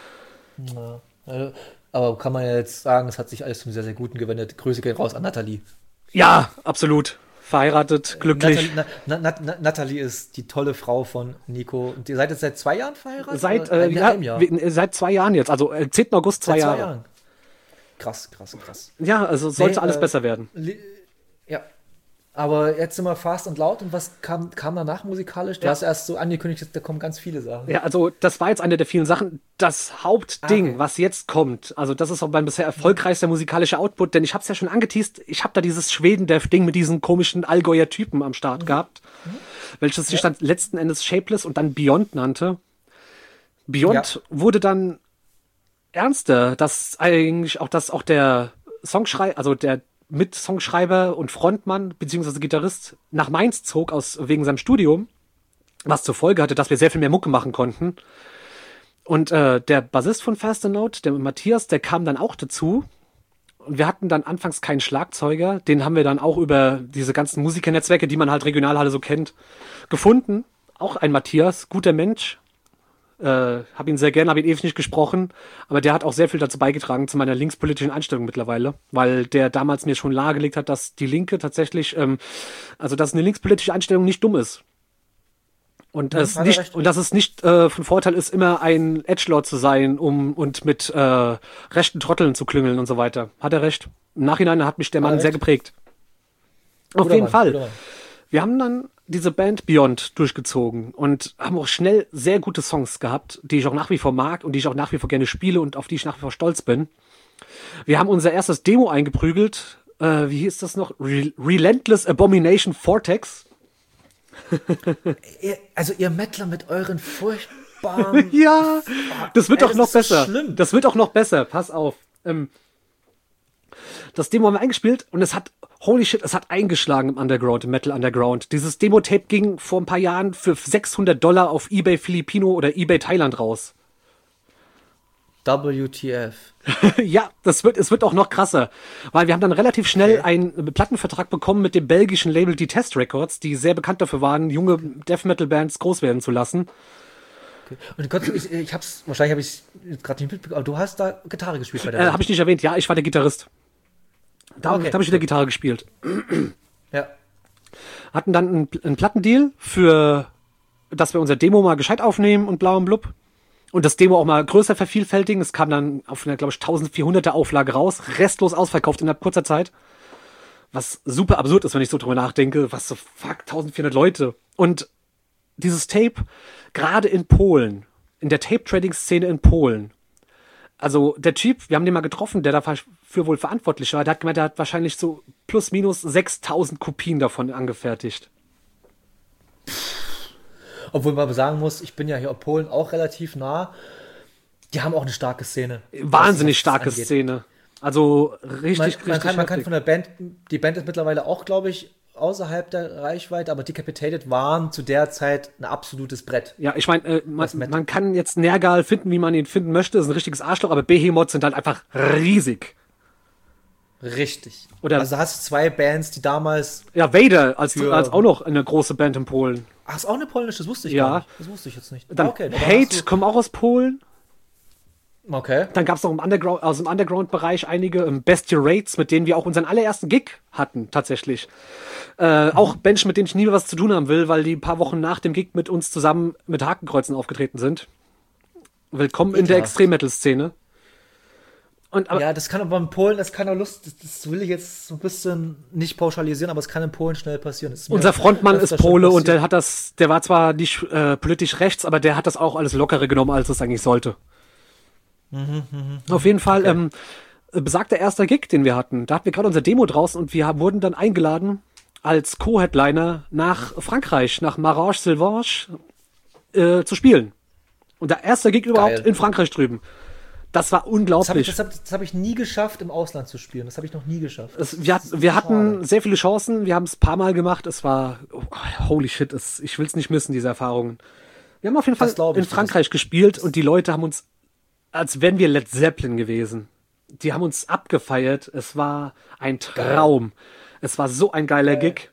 Speaker 1: Ja, also, aber kann man ja jetzt sagen, es hat sich alles zum sehr, sehr Guten gewendet. Grüße gehen raus an Nathalie.
Speaker 4: Ja, absolut. Verheiratet, glücklich.
Speaker 1: Nathalie ist die tolle Frau von Nico. Und ihr seid jetzt seit 2 Jahren verheiratet?
Speaker 4: Seit
Speaker 1: einem Jahr?
Speaker 4: Seit 2 Jahren jetzt, also 10. August 2 Jahre.
Speaker 1: 2 Jahren. Krass.
Speaker 4: Ja, also sollte alles besser werden.
Speaker 1: Ja. Aber jetzt sind wir Fast und Laut und was kam danach musikalisch? Du hast erst so angekündigt, da kommen ganz viele Sachen.
Speaker 4: Ja, also das war jetzt eine der vielen Sachen. Das Hauptding, was jetzt kommt, also das ist auch mein bisher erfolgreichster musikalischer Output, denn ich habe es ja schon angeteased, ich habe da dieses Schweden-Dev-Ding mit diesen komischen Allgäuer Typen am Start gehabt, welches sich dann letzten Endes Shapeless und dann Beyond nannte. Beyond wurde dann ernster, dass eigentlich auch der Songschreiber, also der Mit-Songschreiber und Frontmann beziehungsweise Gitarrist nach Mainz zog wegen seinem Studium, was zur Folge hatte, dass wir sehr viel mehr Mucke machen konnten. Und der Bassist von Fast and Loud, der Matthias, der kam dann auch dazu. Und wir hatten dann anfangs keinen Schlagzeuger, den haben wir dann auch über diese ganzen Musikernetzwerke, die man halt regional halt so kennt, gefunden. Auch ein Matthias, guter Mensch. Habe ihn sehr gern, habe ihn ewig nicht gesprochen, aber der hat auch sehr viel dazu beigetragen, zu meiner linkspolitischen Einstellung mittlerweile, weil der damals mir schon nahegelegt hat, dass die Linke tatsächlich, dass eine linkspolitische Einstellung nicht dumm ist. Und dass es nicht von Vorteil ist, immer ein Edgelord zu sein, und mit rechten Trotteln zu klüngeln und so weiter. Hat er recht. Im Nachhinein hat mich der Mann sehr geprägt. Auf jeden Fall. Wir haben dann diese Band Beyond durchgezogen und haben auch schnell sehr gute Songs gehabt, die ich auch nach wie vor mag und die ich auch nach wie vor gerne spiele und auf die ich nach wie vor stolz bin. Wir haben unser erstes Demo eingeprügelt. Wie hieß das noch? Relentless Abomination Vortex.
Speaker 1: Ihr Mettler mit euren furchtbaren...
Speaker 4: Ja, das wird doch noch besser.
Speaker 1: Schlimm.
Speaker 4: Das wird auch noch besser. Pass auf. Das Demo haben wir eingespielt und es hat eingeschlagen im Underground, im Metal Underground. Dieses Demo-Tape ging vor ein paar Jahren für $600 auf eBay Filipino oder eBay Thailand raus.
Speaker 1: WTF.
Speaker 4: Ja, es wird auch noch krasser, weil wir haben dann relativ schnell einen Plattenvertrag bekommen mit dem belgischen Label Die Test Records, die sehr bekannt dafür waren, junge Death-Metal-Bands groß werden zu lassen.
Speaker 1: Okay. Und wahrscheinlich habe ich gerade nicht mitbekommen, aber du hast da Gitarre gespielt bei der Band.
Speaker 4: Habe ich nicht erwähnt, ja, ich war der Gitarrist. Da habe ich wieder Gitarre gespielt.
Speaker 1: Ja.
Speaker 4: Hatten dann einen Plattendeal dass wir unser Demo mal gescheit aufnehmen und blau und blub. Und das Demo auch mal größer vervielfältigen. Es kam dann auf einer, glaube ich, 1400er Auflage raus. Restlos ausverkauft innerhalb kurzer Zeit. Was super absurd ist, wenn ich so drüber nachdenke. Was so, 1400 Leute. Und dieses Tape, gerade in Polen, in der Tape-Trading-Szene in Polen, also der Typ, wir haben den mal getroffen, der dafür wohl verantwortlich war, der hat gemeint, der hat wahrscheinlich so plus minus 6000 Kopien davon angefertigt.
Speaker 1: Obwohl man sagen muss, ich bin ja hier in Polen auch relativ nah. Die haben auch eine starke Szene.
Speaker 4: Wahnsinnig starke Szene. Also richtig
Speaker 1: man kann von der Band, die Band ist mittlerweile auch, glaube ich, außerhalb der Reichweite, aber Decapitated waren zu der Zeit ein absolutes Brett.
Speaker 4: Ja, ich meine, man kann jetzt Nergal finden, wie man ihn finden möchte, das ist ein richtiges Arschloch, aber Behemoth sind halt einfach riesig.
Speaker 1: Richtig.
Speaker 4: Oder
Speaker 1: also hast du 2 Bands, die damals...
Speaker 4: Ja, Vader als auch noch eine große Band in Polen.
Speaker 1: Ach, ist auch eine polnische, das wusste ich
Speaker 4: gar
Speaker 1: nicht. Das wusste ich jetzt nicht.
Speaker 4: Dann Hate kommen auch aus Polen.
Speaker 1: Okay.
Speaker 4: Dann gab es noch aus dem Underground-Bereich einige Bestial Raids, mit denen wir auch unseren allerersten Gig hatten, tatsächlich. Auch Menschen, mit denen ich nie mehr was zu tun haben will, weil die ein paar Wochen nach dem Gig mit uns zusammen mit Hakenkreuzen aufgetreten sind. Willkommen in der Extrem-Metal-Szene.
Speaker 1: Ja, das kann aber in Polen, das will ich jetzt so ein bisschen nicht pauschalisieren, aber es kann in Polen schnell passieren.
Speaker 4: Unser Frontmann ist Pole und der war zwar nicht politisch rechts, aber der hat das auch alles lockerer genommen, als es eigentlich sollte. Auf jeden Fall, besagter erster Gig, den wir hatten, da hatten wir gerade unser Demo draußen und wir wurden dann eingeladen als Co-Headliner nach Frankreich, nach Marange-Sylvange zu spielen. Und der erste Gig überhaupt in Frankreich drüben. Das war unglaublich.
Speaker 1: Das hab ich nie geschafft, im Ausland zu spielen. Das habe ich noch nie geschafft.
Speaker 4: Wir hatten sehr viele Chancen, wir haben es ein paar Mal gemacht. Es war, holy shit, ich will es nicht missen, diese Erfahrungen. Wir haben auf jeden Fall in Frankreich gespielt und die Leute haben uns, als wären wir Led Zeppelin gewesen. Die haben uns abgefeiert. Es war ein Traum. Es war so ein geiler Gig.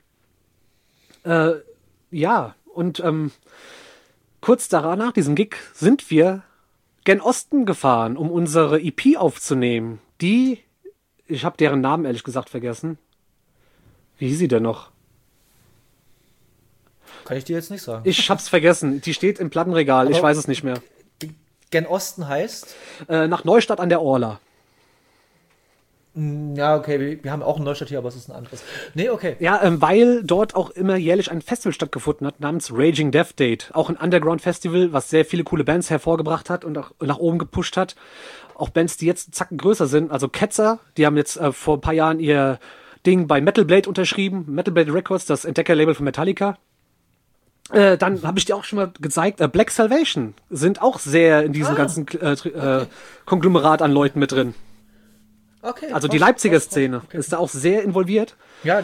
Speaker 4: Ja, und kurz danach, nach diesem Gig, sind wir gen Osten gefahren, um unsere EP aufzunehmen. Ich habe deren Namen ehrlich gesagt vergessen. Wie hieß sie denn noch?
Speaker 1: Kann ich dir jetzt nicht sagen.
Speaker 4: Ich hab's vergessen. Die steht im Plattenregal. Ich weiß es nicht mehr.
Speaker 1: Gen Osten heißt?
Speaker 4: Nach Neustadt an der Orla.
Speaker 1: Ja, okay, wir haben auch in Neustadt hier, aber es ist ein anderes. Nee, okay.
Speaker 4: Ja, weil dort auch immer jährlich ein Festival stattgefunden hat, namens Raging Death Date. Auch ein Underground-Festival, was sehr viele coole Bands hervorgebracht hat und auch nach oben gepusht hat. Auch Bands, die jetzt einen Zacken größer sind. Also Ketzer, die haben jetzt vor ein paar Jahren ihr Ding bei Metal Blade unterschrieben. Metal Blade Records, das Entdeckerlabel von Metallica. Dann habe ich dir auch schon mal gezeigt, Black Salvation sind auch sehr in diesem ganzen Konglomerat an Leuten mit drin.
Speaker 1: Okay,
Speaker 4: also die Leipziger Szene ist da auch sehr involviert.
Speaker 1: Ja,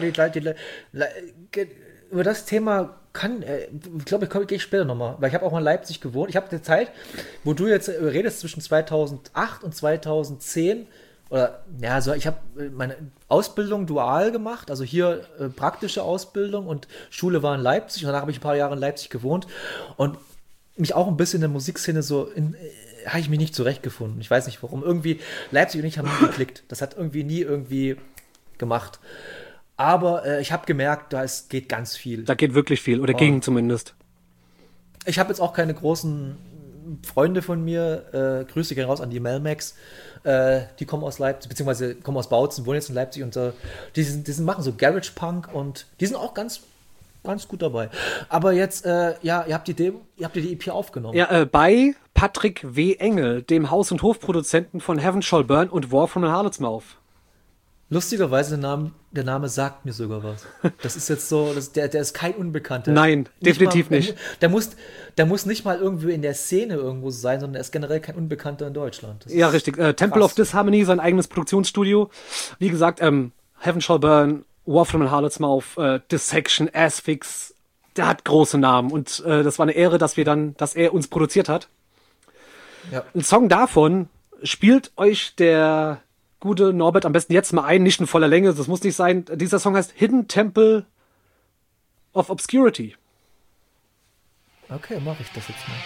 Speaker 1: über das Thema ich glaube, ich gehe später nochmal, weil ich habe auch mal in Leipzig gewohnt. Ich habe die Zeit, wo du jetzt redest, zwischen 2008 und 2010, ich habe meine Ausbildung dual gemacht, also hier praktische Ausbildung und Schule war in Leipzig und danach habe ich ein paar Jahre in Leipzig gewohnt und mich auch ein bisschen in der Musikszene habe ich mich nicht zurechtgefunden. Ich weiß nicht warum. Irgendwie, Leipzig und ich haben nie geklickt. Das hat nie gemacht. Aber ich habe gemerkt, geht ganz viel.
Speaker 4: Da geht wirklich viel, oder ging zumindest.
Speaker 1: Ich habe jetzt auch keine großen Freunde von mir. Grüße gehen raus an die Melmax. Die kommen aus Leipzig, beziehungsweise kommen aus Bautzen, wohnen jetzt in Leipzig und die machen so Garage Punk und die sind auch ganz gut dabei. Aber jetzt, ihr habt die EP aufgenommen.
Speaker 4: Ja, bei Patrick W. Engel, dem Haus- und Hofproduzenten von Heaven Shall Burn und War from the Harlot's Mouth.
Speaker 1: Lustigerweise, der Name sagt mir sogar was. Das ist jetzt so, der ist kein Unbekannter.
Speaker 4: Nein, definitiv nicht.
Speaker 1: Der muss nicht mal irgendwie in der Szene irgendwo sein, sondern er ist generell kein Unbekannter in Deutschland.
Speaker 4: Ja, richtig. Temple of Disharmony, sein eigenes Produktionsstudio. Wie gesagt, Heaven Shall Burn, War from the Harlot's Mouth, Dissection, Asphyx, der hat große Namen und das war eine Ehre, dass er uns produziert hat.
Speaker 1: Ja.
Speaker 4: Ein Song davon spielt euch der gute Norbert am besten jetzt mal ein, nicht in voller Länge, das muss nicht sein. Dieser Song heißt Hidden Temple of Obscurity.
Speaker 1: Okay, mache ich das jetzt mal.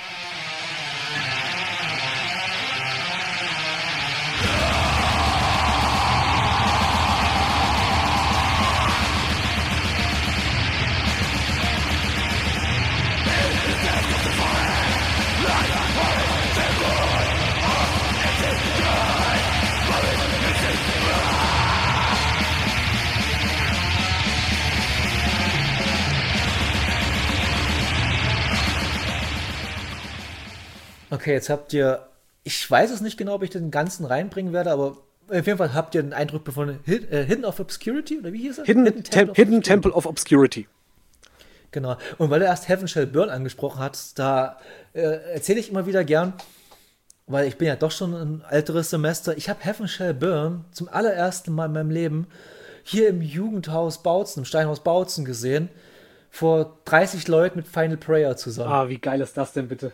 Speaker 1: Okay, jetzt ich weiß es nicht genau, ob ich den ganzen reinbringen werde, aber auf jeden Fall habt ihr den Eindruck von Hidden of Obscurity, oder wie hieß es?
Speaker 4: Hidden Temple of Obscurity.
Speaker 1: Genau. Und weil du erst Heaven Shall Burn angesprochen hast, da erzähle ich immer wieder gern, weil ich bin ja doch schon ein älteres Semester, ich habe Heaven Shall Burn zum allerersten Mal in meinem Leben hier im Jugendhaus Bautzen, im Steinhaus Bautzen gesehen, vor 30 Leuten mit Final Prayer zusammen.
Speaker 4: Ah, wie geil ist das denn bitte?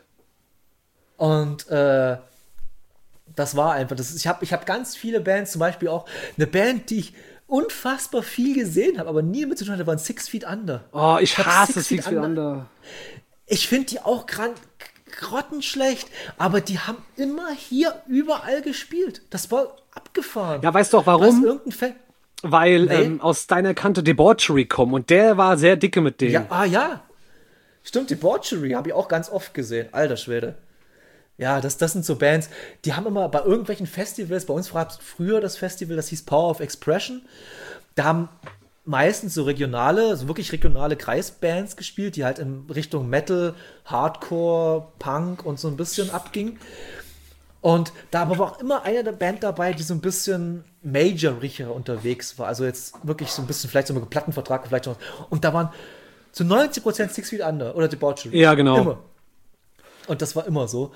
Speaker 1: Und das war einfach, ich hab ganz viele Bands, zum Beispiel auch eine Band, die ich unfassbar viel gesehen habe, aber nie mit zu tun hatte, waren Six Feet Under.
Speaker 4: Oh, ich hasse Six Feet Under.
Speaker 1: Ich finde die auch grottenschlecht, aber die haben immer hier überall gespielt. Das war abgefahren.
Speaker 4: Ja, weißt du auch warum? Weil aus deiner Kante Debauchery kommen und der war sehr dicke mit denen.
Speaker 1: Ja, ja. Stimmt, Debauchery habe ich auch ganz oft gesehen. Alter Schwede. Ja, das sind so Bands, die haben immer bei irgendwelchen Festivals, bei uns war es früher das Festival, das hieß Power of Expression, da haben meistens so wirklich regionale Kreisbands gespielt, die halt in Richtung Metal, Hardcore, Punk und so ein bisschen abging. Und da war auch immer einer der Band dabei, die so ein bisschen majoriger unterwegs war, also jetzt wirklich so ein bisschen, vielleicht so mit einem Plattenvertrag, vielleicht noch. Und da waren zu 90% Six Feet Under oder Debauchery.
Speaker 4: Ja, genau.
Speaker 1: Immer. Und das war immer so.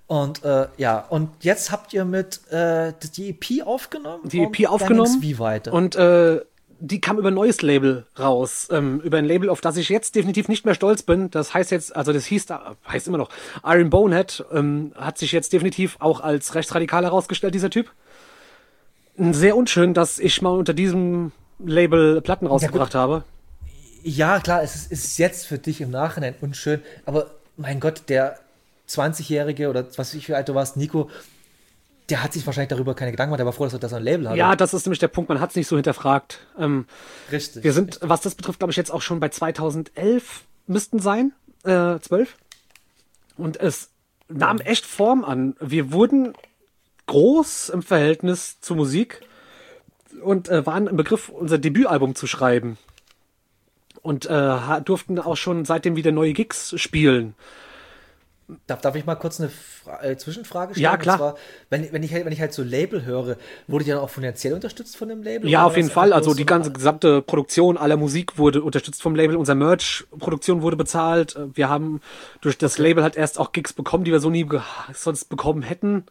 Speaker 1: Und ja, und jetzt habt ihr mit die EP aufgenommen?
Speaker 4: Die EP
Speaker 1: und dann
Speaker 4: aufgenommen.
Speaker 1: ging's wie weiter?
Speaker 4: Und die kam über ein neues Label raus. Über ein Label, auf das ich jetzt definitiv nicht mehr stolz bin. Das heißt jetzt, also das heißt immer noch, Iron Bonehead hat sich jetzt definitiv auch als rechtsradikal herausgestellt, dieser Typ. Sehr unschön, dass ich mal unter diesem Label Platten rausgebracht habe.
Speaker 1: Ja, klar, es ist jetzt für dich im Nachhinein unschön, aber mein Gott, der 20-Jährige oder was weiß ich, wie alt du warst, Nico, der hat sich wahrscheinlich darüber keine Gedanken gemacht, der war froh, dass er das ein Label hatte.
Speaker 4: Ja, das ist nämlich der Punkt, man hat es nicht so hinterfragt.
Speaker 1: Richtig.
Speaker 4: Wir sind, was das betrifft, glaube ich, jetzt auch schon bei 2011 müssten sein, 12. Und es nahm echt Form an. Wir wurden groß im Verhältnis zur Musik und waren im Begriff, unser Debütalbum zu schreiben. Und durften auch schon seitdem wieder neue Gigs spielen.
Speaker 1: Darf ich mal kurz eine Zwischenfrage stellen?
Speaker 4: Ja, klar.
Speaker 1: Und zwar, wenn ich halt so Label höre, wurde ihr dann auch finanziell unterstützt von dem Label?
Speaker 4: Ja,
Speaker 1: Oder
Speaker 4: auf jeden
Speaker 1: war das
Speaker 4: Fall.
Speaker 1: einfach
Speaker 4: Also
Speaker 1: bloß
Speaker 4: die
Speaker 1: so
Speaker 4: ganze gesamte Produktion aller Musik wurde unterstützt vom Label. Unser Merch-Produktion wurde bezahlt. Wir haben durch das Label halt erst auch Gigs bekommen, die wir so nie sonst bekommen hätten.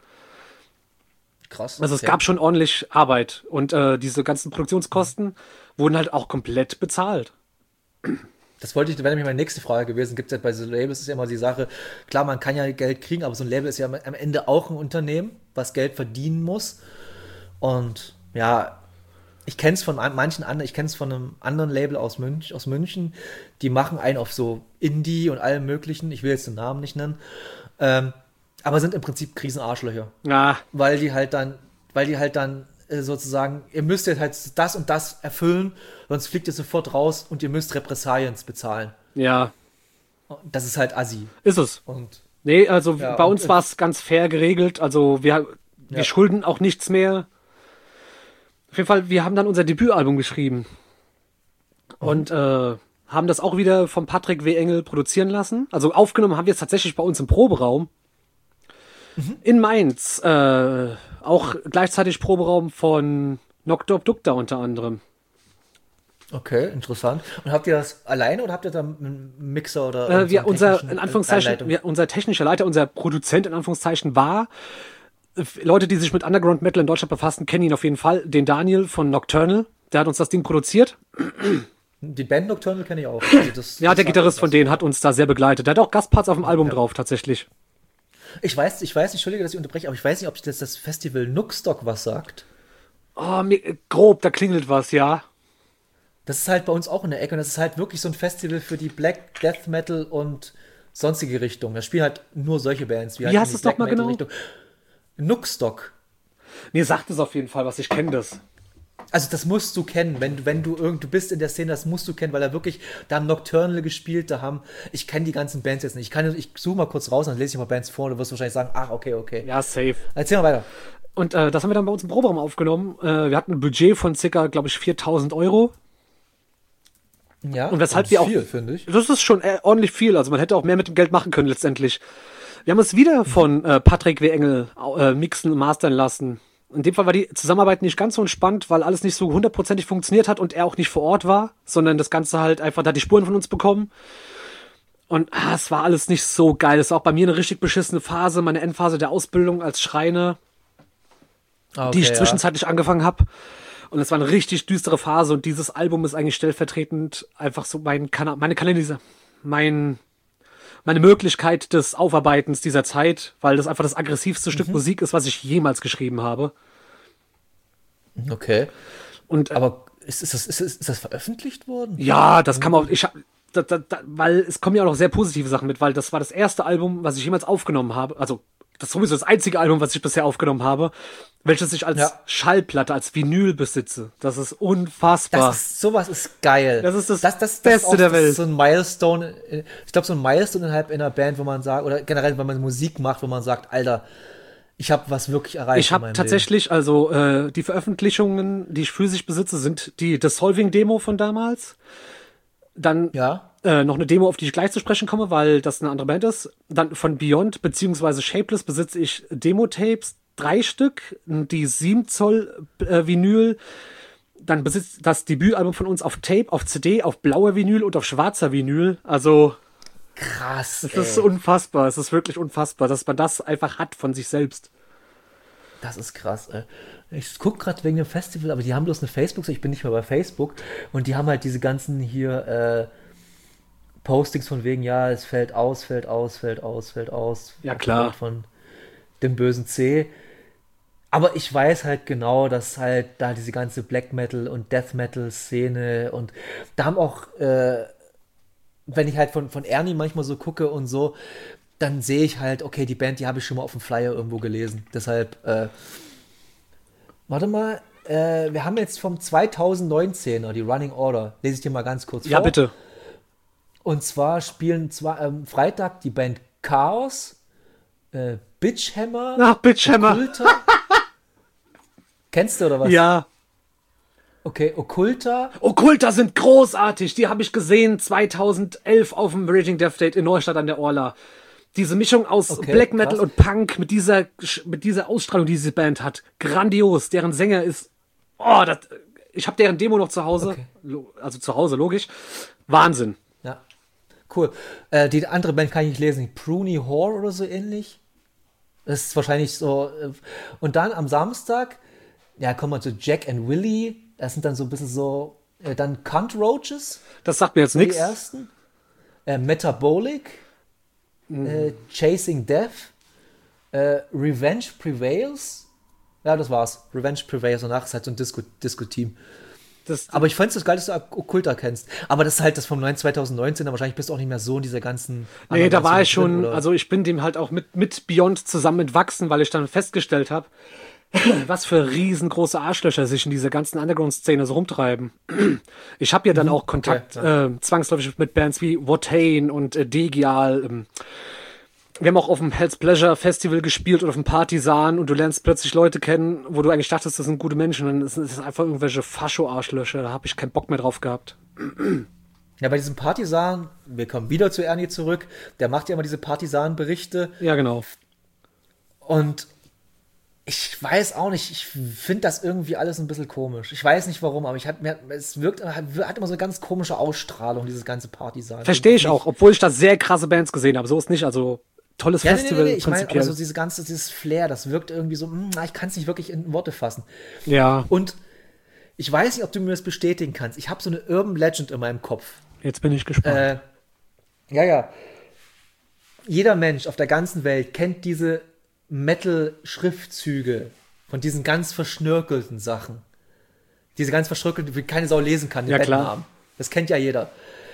Speaker 1: krass?
Speaker 4: Also es
Speaker 1: okay.
Speaker 4: gab schon ordentlich Arbeit. Und diese ganzen Produktionskosten wurden halt auch komplett bezahlt.
Speaker 1: Das wäre nämlich meine nächste Frage gewesen. Gibt es ja bei so Labels ist ja immer die Sache, klar, man kann ja Geld kriegen, aber so ein Label ist ja am Ende auch ein Unternehmen, was Geld verdienen muss. Und ja, ich kenne es von manchen anderen, ich kenne es von einem anderen Label aus München, die machen einen auf so Indie und allem möglichen, ich will jetzt den Namen nicht nennen, aber sind im Prinzip Krisenarschlöcher.
Speaker 4: Ja,
Speaker 1: Weil die halt dann sozusagen, ihr müsst jetzt halt das und das erfüllen, sonst fliegt ihr sofort raus und ihr müsst Repressalien bezahlen.
Speaker 4: ja,
Speaker 1: Das ist halt assi.
Speaker 4: ist es.
Speaker 1: Und
Speaker 4: Nee, also
Speaker 1: Ja,
Speaker 4: bei
Speaker 1: und-
Speaker 4: uns war es ganz fair geregelt. Also wir
Speaker 1: Ja.
Speaker 4: schulden auch nichts mehr. Auf jeden Fall, wir haben dann unser Debütalbum geschrieben. Und haben das auch wieder vom Patrick W. Engel produzieren lassen. Also aufgenommen haben wir es tatsächlich bei uns im Proberaum. In Mainz. Auch gleichzeitig Proberaum von Nocturne Dukta unter anderem.
Speaker 1: okay, interessant. Und habt ihr das alleine oder habt ihr da einen Mixer oder
Speaker 4: Wir,
Speaker 1: so einen
Speaker 4: unser,
Speaker 1: technischen
Speaker 4: in Anführungszeichen,
Speaker 1: Anleitung?
Speaker 4: unser technischer Leiter, unser Produzent in Anführungszeichen war, Leute, die sich mit Underground Metal in Deutschland befassen, kennen ihn auf jeden Fall, den Daniel von Nocturnal. Der hat uns das Ding produziert.
Speaker 1: Die Band Nocturnal kenne ich auch. Also das,
Speaker 4: Ja, der
Speaker 1: das
Speaker 4: Gitarrist
Speaker 1: sagt
Speaker 4: von
Speaker 1: was.
Speaker 4: denen hat uns da sehr begleitet. Der hat auch Gastparts auf dem Album drauf, tatsächlich.
Speaker 1: Ich weiß, Entschuldige, dass ich unterbreche, aber ich weiß nicht, ob das Festival Nookstock was sagt.
Speaker 4: Oh, grob, da klingelt was, ja.
Speaker 1: Das ist halt bei uns auch in der Ecke und das ist halt wirklich so ein Festival für die Black Death Metal und sonstige Richtungen. Da spielen halt nur solche Bands. Wie halt
Speaker 4: heißt
Speaker 1: in die
Speaker 4: es doch
Speaker 1: Black
Speaker 4: mal
Speaker 1: Metal
Speaker 4: genau?
Speaker 1: Richtung. Nookstock.
Speaker 4: Nee, sagt es auf jeden Fall was, ich kenne das.
Speaker 1: Also das musst du kennen, wenn du du bist in der Szene, das musst du kennen, weil da haben Nocturnal gespielt, ich kenne die ganzen Bands jetzt nicht. Ich suche mal kurz raus, dann lese ich mal Bands vor und du wirst wahrscheinlich sagen, ach, okay.
Speaker 4: Ja, safe.
Speaker 1: Erzähl mal weiter.
Speaker 4: Und das haben wir dann bei uns im Proberaum aufgenommen. Wir hatten ein Budget von circa, glaube ich, 4.000 Euro.
Speaker 1: Ja,
Speaker 4: Und weshalb
Speaker 1: das
Speaker 4: wir
Speaker 1: ist
Speaker 4: auch-
Speaker 1: viel, finde ich.
Speaker 4: Das ist schon ordentlich viel. Also man hätte auch mehr mit dem Geld machen können letztendlich. Wir haben es wieder von Patrick W. Engel mixen und mastern lassen. In dem Fall war die Zusammenarbeit nicht ganz so entspannt, weil alles nicht so hundertprozentig funktioniert hat und er auch nicht vor Ort war, sondern das Ganze halt einfach, da hat die Spuren von uns bekommen. Und es war alles nicht so geil. Es war auch bei mir eine richtig beschissene Phase, meine Endphase der Ausbildung als Schreiner, die ich zwischenzeitlich angefangen habe. Und es war eine richtig düstere Phase und dieses Album ist eigentlich stellvertretend einfach so meine Möglichkeit des Aufarbeitens dieser Zeit, weil das einfach das aggressivste Stück Musik ist, was ich jemals geschrieben habe.
Speaker 1: Okay.
Speaker 4: Und
Speaker 1: Aber ist das veröffentlicht worden?
Speaker 4: ja, das kann man auch, weil es kommen ja auch noch sehr positive Sachen mit, weil das war das erste Album, was ich jemals aufgenommen habe, also das ist sowieso das einzige Album, was ich bisher aufgenommen habe, welches ich als
Speaker 1: Ja.
Speaker 4: Schallplatte, als Vinyl besitze. Das ist unfassbar.
Speaker 1: Sowas ist geil.
Speaker 4: Das ist das
Speaker 1: ist
Speaker 4: Beste
Speaker 1: auch,
Speaker 4: der
Speaker 1: das ist
Speaker 4: Welt.
Speaker 1: so ein Milestone. Ich glaube, so ein Milestone innerhalb einer Band, wo man sagt, oder generell, wenn man Musik macht, wo man sagt, Alter, ich habe was wirklich erreicht.
Speaker 4: Ich
Speaker 1: in
Speaker 4: habe
Speaker 1: meinem
Speaker 4: tatsächlich, also die Veröffentlichungen, die ich physisch besitze, sind die Dissolving-Demo von damals. Dann
Speaker 1: Leben. Ja.
Speaker 4: noch eine Demo, auf die ich gleich zu sprechen komme, weil das eine andere Band ist. Dann von Beyond beziehungsweise Shapeless besitze ich Demo-Tapes, 3 Stück, die 7 Zoll Vinyl. Dann besitzt das Debütalbum von uns auf Tape, auf CD, auf blauer Vinyl und auf schwarzer Vinyl. Also
Speaker 1: krass.
Speaker 4: Das ist unfassbar. Es ist wirklich unfassbar, dass man das einfach hat von sich selbst.
Speaker 1: Das ist krass, ey. Ich gucke gerade wegen dem Festival, aber die haben bloß eine Facebook-Seite. Ich bin nicht mehr bei Facebook. Und die haben halt diese ganzen hier Postings von wegen, ja, es fällt aus.
Speaker 4: Ja, klar.
Speaker 1: Von dem bösen C. Aber ich weiß halt genau, dass halt da diese ganze Black Metal und Death Metal Szene und da haben auch, wenn ich halt von Ernie manchmal so gucke und so, dann sehe ich halt, okay, die Band, die habe ich schon mal auf dem Flyer irgendwo gelesen. Deshalb, warte mal, wir haben jetzt vom 2019er, die Running Order, lese ich dir mal ganz kurz vor.
Speaker 4: Ja, bitte.
Speaker 1: Und zwar spielen Freitag die Band Chaos, Bitchhammer,
Speaker 4: Ach, Bitchhammer.
Speaker 1: Okkulta. Kennst du oder was?
Speaker 4: Ja.
Speaker 1: Okay, Okkulta.
Speaker 4: Okkulta sind großartig. Die habe ich gesehen 2011 auf dem Raging Death Date in Neustadt an der Orla. Diese Mischung aus
Speaker 1: Okay,
Speaker 4: Black Metal
Speaker 1: krass.
Speaker 4: und Punk mit dieser Ausstrahlung, die diese Band hat. Grandios. Deren Sänger ist... Oh, ich habe deren Demo noch zu Hause.
Speaker 1: Okay.
Speaker 4: Also zu Hause, logisch. Wahnsinn.
Speaker 1: Ja, cool. Die andere Band kann ich nicht lesen. Pruny Whore oder so ähnlich. Das ist wahrscheinlich so. Und dann am Samstag, ja, kommen wir zu Jack and Willy. Das sind dann so ein bisschen so. Dann Cunt Roaches,
Speaker 4: Das sagt mir jetzt
Speaker 1: die
Speaker 4: nichts.
Speaker 1: ersten. Metabolic. Chasing Death. Revenge Prevails. Ja, das war's. Revenge Prevails. Danach ist halt so ein Disco-Team. Aber ich fand's das geil, dass du Okkulta kennst. Aber das ist halt das vom 2019, wahrscheinlich bist du auch nicht mehr so in dieser ganzen...
Speaker 4: Nee, da war
Speaker 1: Anwendung
Speaker 4: ich schon,
Speaker 1: drin, oder?
Speaker 4: also ich bin dem halt auch mit Beyond zusammen entwachsen, weil ich dann festgestellt habe, was für riesengroße Arschlöcher sich in dieser ganzen Underground-Szene so rumtreiben. Ich habe ja dann auch Kontakt zwangsläufig mit Bands wie Watain und Degial. Wir haben auch auf dem Hell's Pleasure Festival gespielt oder auf dem Partisan und du lernst plötzlich Leute kennen, wo du eigentlich dachtest, das sind gute Menschen und dann ist es einfach irgendwelche Fascho-Arschlöcher, da habe ich keinen Bock mehr drauf gehabt.
Speaker 1: Ja, bei diesem Partisan, wir kommen wieder zu Ernie zurück, der macht ja immer diese Partisan-Berichte
Speaker 4: Ja, genau.
Speaker 1: und ich weiß auch nicht, ich finde das irgendwie alles ein bisschen komisch. Ich weiß nicht warum, aber hat immer so eine ganz komische Ausstrahlung, dieses ganze Partisan.
Speaker 4: Verstehe ich auch, obwohl ich da sehr krasse Bands gesehen habe. So ist nicht, also tolles
Speaker 1: Ja,
Speaker 4: Festival
Speaker 1: ich meine, aber
Speaker 4: prinzipiell.
Speaker 1: so dieses Flair, das wirkt irgendwie so, ich kann es nicht wirklich in Worte fassen.
Speaker 4: Ja,
Speaker 1: Und ich weiß nicht, ob du mir das bestätigen kannst. Ich habe so eine Urban Legend in meinem Kopf.
Speaker 4: jetzt bin ich gespannt.
Speaker 1: Ja. Jeder Mensch auf der ganzen Welt kennt diese Metal-Schriftzüge von diesen ganz verschnörkelten Sachen. Diese ganz verschnörkelten, die keine Sau lesen kann, den
Speaker 4: Ja, klar.
Speaker 1: Bettennamen. Das kennt ja jeder.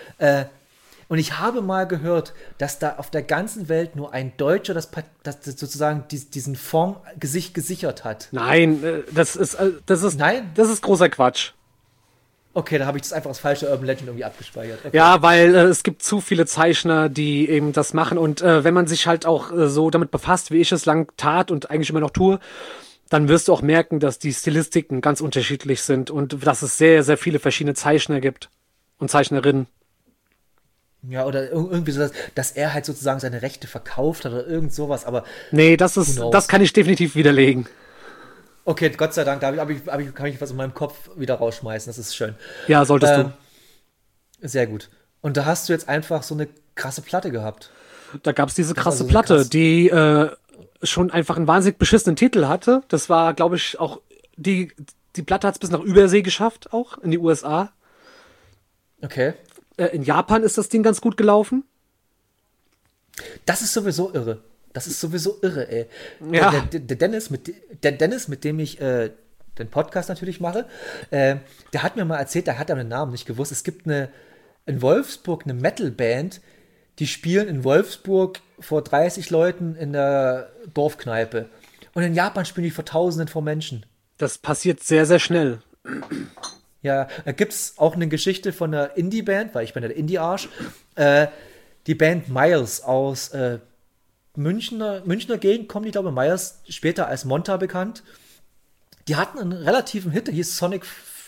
Speaker 1: Und ich habe mal gehört, dass da auf der ganzen Welt nur ein Deutscher das sozusagen diesen Fond gesichert hat.
Speaker 4: Nein, das ist
Speaker 1: Nein?
Speaker 4: das ist großer Quatsch.
Speaker 1: Okay, da habe ich das einfach als falsche Urban Legend irgendwie abgespeichert. Okay.
Speaker 4: Ja, weil es gibt zu viele Zeichner, die eben das machen und wenn man sich halt auch so damit befasst, wie ich es lang tat und eigentlich immer noch tue, dann wirst du auch merken, dass die Stilistiken ganz unterschiedlich sind und dass es sehr, sehr viele verschiedene Zeichner gibt und Zeichnerinnen.
Speaker 1: Ja, oder irgendwie so, dass er halt sozusagen seine Rechte verkauft hat oder irgend sowas, aber
Speaker 4: Nee,
Speaker 1: Who knows?
Speaker 4: das kann ich definitiv widerlegen.
Speaker 1: okay, Gott sei Dank, kann ich was in meinem Kopf wieder rausschmeißen, das ist schön.
Speaker 4: Ja, solltest du.
Speaker 1: Sehr gut. Und da hast du jetzt einfach so eine krasse Platte gehabt.
Speaker 4: Da gab's diese krasse
Speaker 1: also so
Speaker 4: Platte,
Speaker 1: krass.
Speaker 4: die schon einfach einen wahnsinnig beschissenen Titel hatte. Das war, glaube ich, auch die Platte hat's bis nach Übersee geschafft, auch in die USA.
Speaker 1: Okay.
Speaker 4: In Japan ist das Ding ganz gut gelaufen.
Speaker 1: Das ist sowieso irre. Ey.
Speaker 4: Ja.
Speaker 1: Der Dennis, mit dem ich den Podcast natürlich mache, der hat mir mal erzählt, der hat aber den Namen nicht gewusst. Es gibt in Wolfsburg eine Metal-Band, die spielen in Wolfsburg vor 30 Leuten in der Dorfkneipe. Und in Japan spielen die vor Tausenden von Menschen.
Speaker 4: Das passiert sehr, sehr schnell.
Speaker 1: Ja, da gibt es auch eine Geschichte von einer Indie-Band, weil ich bin ja der Indie-Arsch. Die Band Miles aus Münchner Gegend kommen die, glaube ich, Miles, später als Monta bekannt. Die hatten einen relativen Hit, der hieß Sonic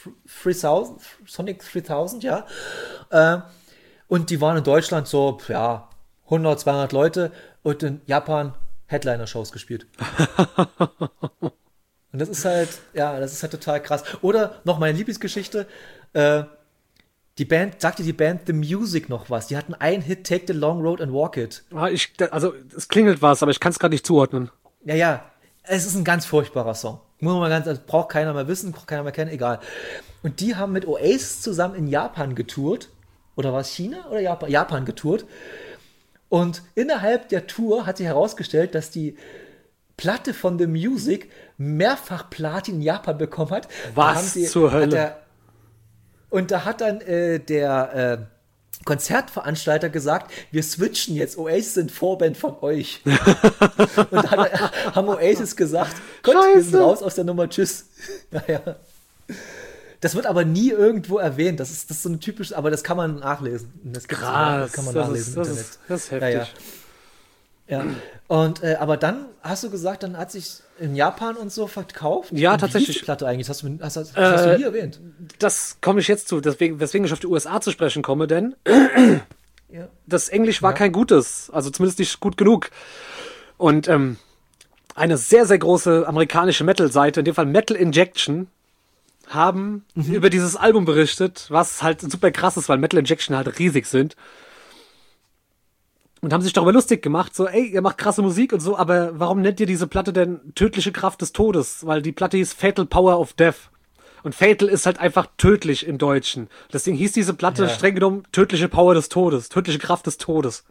Speaker 1: 3000, ja. Und die waren in Deutschland so, ja, 100, 200 Leute und in Japan Headliner-Shows gespielt. Und das ist halt total krass. Oder noch meine Lieblingsgeschichte, Sagt dir die Band The Music noch was? Die hatten einen Hit, Take the Long Road and Walk It.
Speaker 4: Also, es klingelt was, aber ich kann es gerade nicht zuordnen.
Speaker 1: Ja, es ist ein ganz furchtbarer Song. Das braucht keiner mehr wissen, braucht keiner mehr kennen, egal. Und die haben mit Oasis zusammen in Japan getourt. Oder war es China oder Japan? Japan getourt. Und innerhalb der Tour hat sich herausgestellt, dass die Platte von The Music mehrfach Platin in Japan bekommen hat.
Speaker 4: Was zur Hölle?
Speaker 1: Und da hat dann der Konzertveranstalter gesagt, wir switchen jetzt, Oasis sind Vorband von euch. Und dann haben Oasis gesagt, Gott, wir sind raus aus der Nummer, tschüss. Naja. Das wird aber nie irgendwo erwähnt. Das ist so ein typisches, aber das kann man nachlesen. Das kann man nachlesen im Internet.
Speaker 4: Das ist heftig.
Speaker 1: Ja. Und aber dann hast du gesagt, dann hat sich in Japan und so verkauft.
Speaker 4: Ja,
Speaker 1: und
Speaker 4: tatsächlich.
Speaker 1: Wie hieß die Platte eigentlich? Hast du nie erwähnt.
Speaker 4: Das komme ich jetzt zu, weswegen ich auf die USA zu sprechen komme, denn das Englisch war kein gutes, also zumindest nicht gut genug. Und eine sehr, sehr große amerikanische Metal-Seite, in dem Fall Metal Injection, haben über dieses Album berichtet, was halt super krass ist, weil Metal Injection halt riesig sind. Und haben sich darüber lustig gemacht, so, ey, ihr macht krasse Musik und so, aber warum nennt ihr diese Platte denn Tödliche Kraft des Todes? Weil die Platte hieß Fatal Power of Death. Und Fatal ist halt einfach tödlich im Deutschen. Deswegen hieß diese Platte streng genommen Tödliche Power des Todes, Tödliche Kraft des Todes.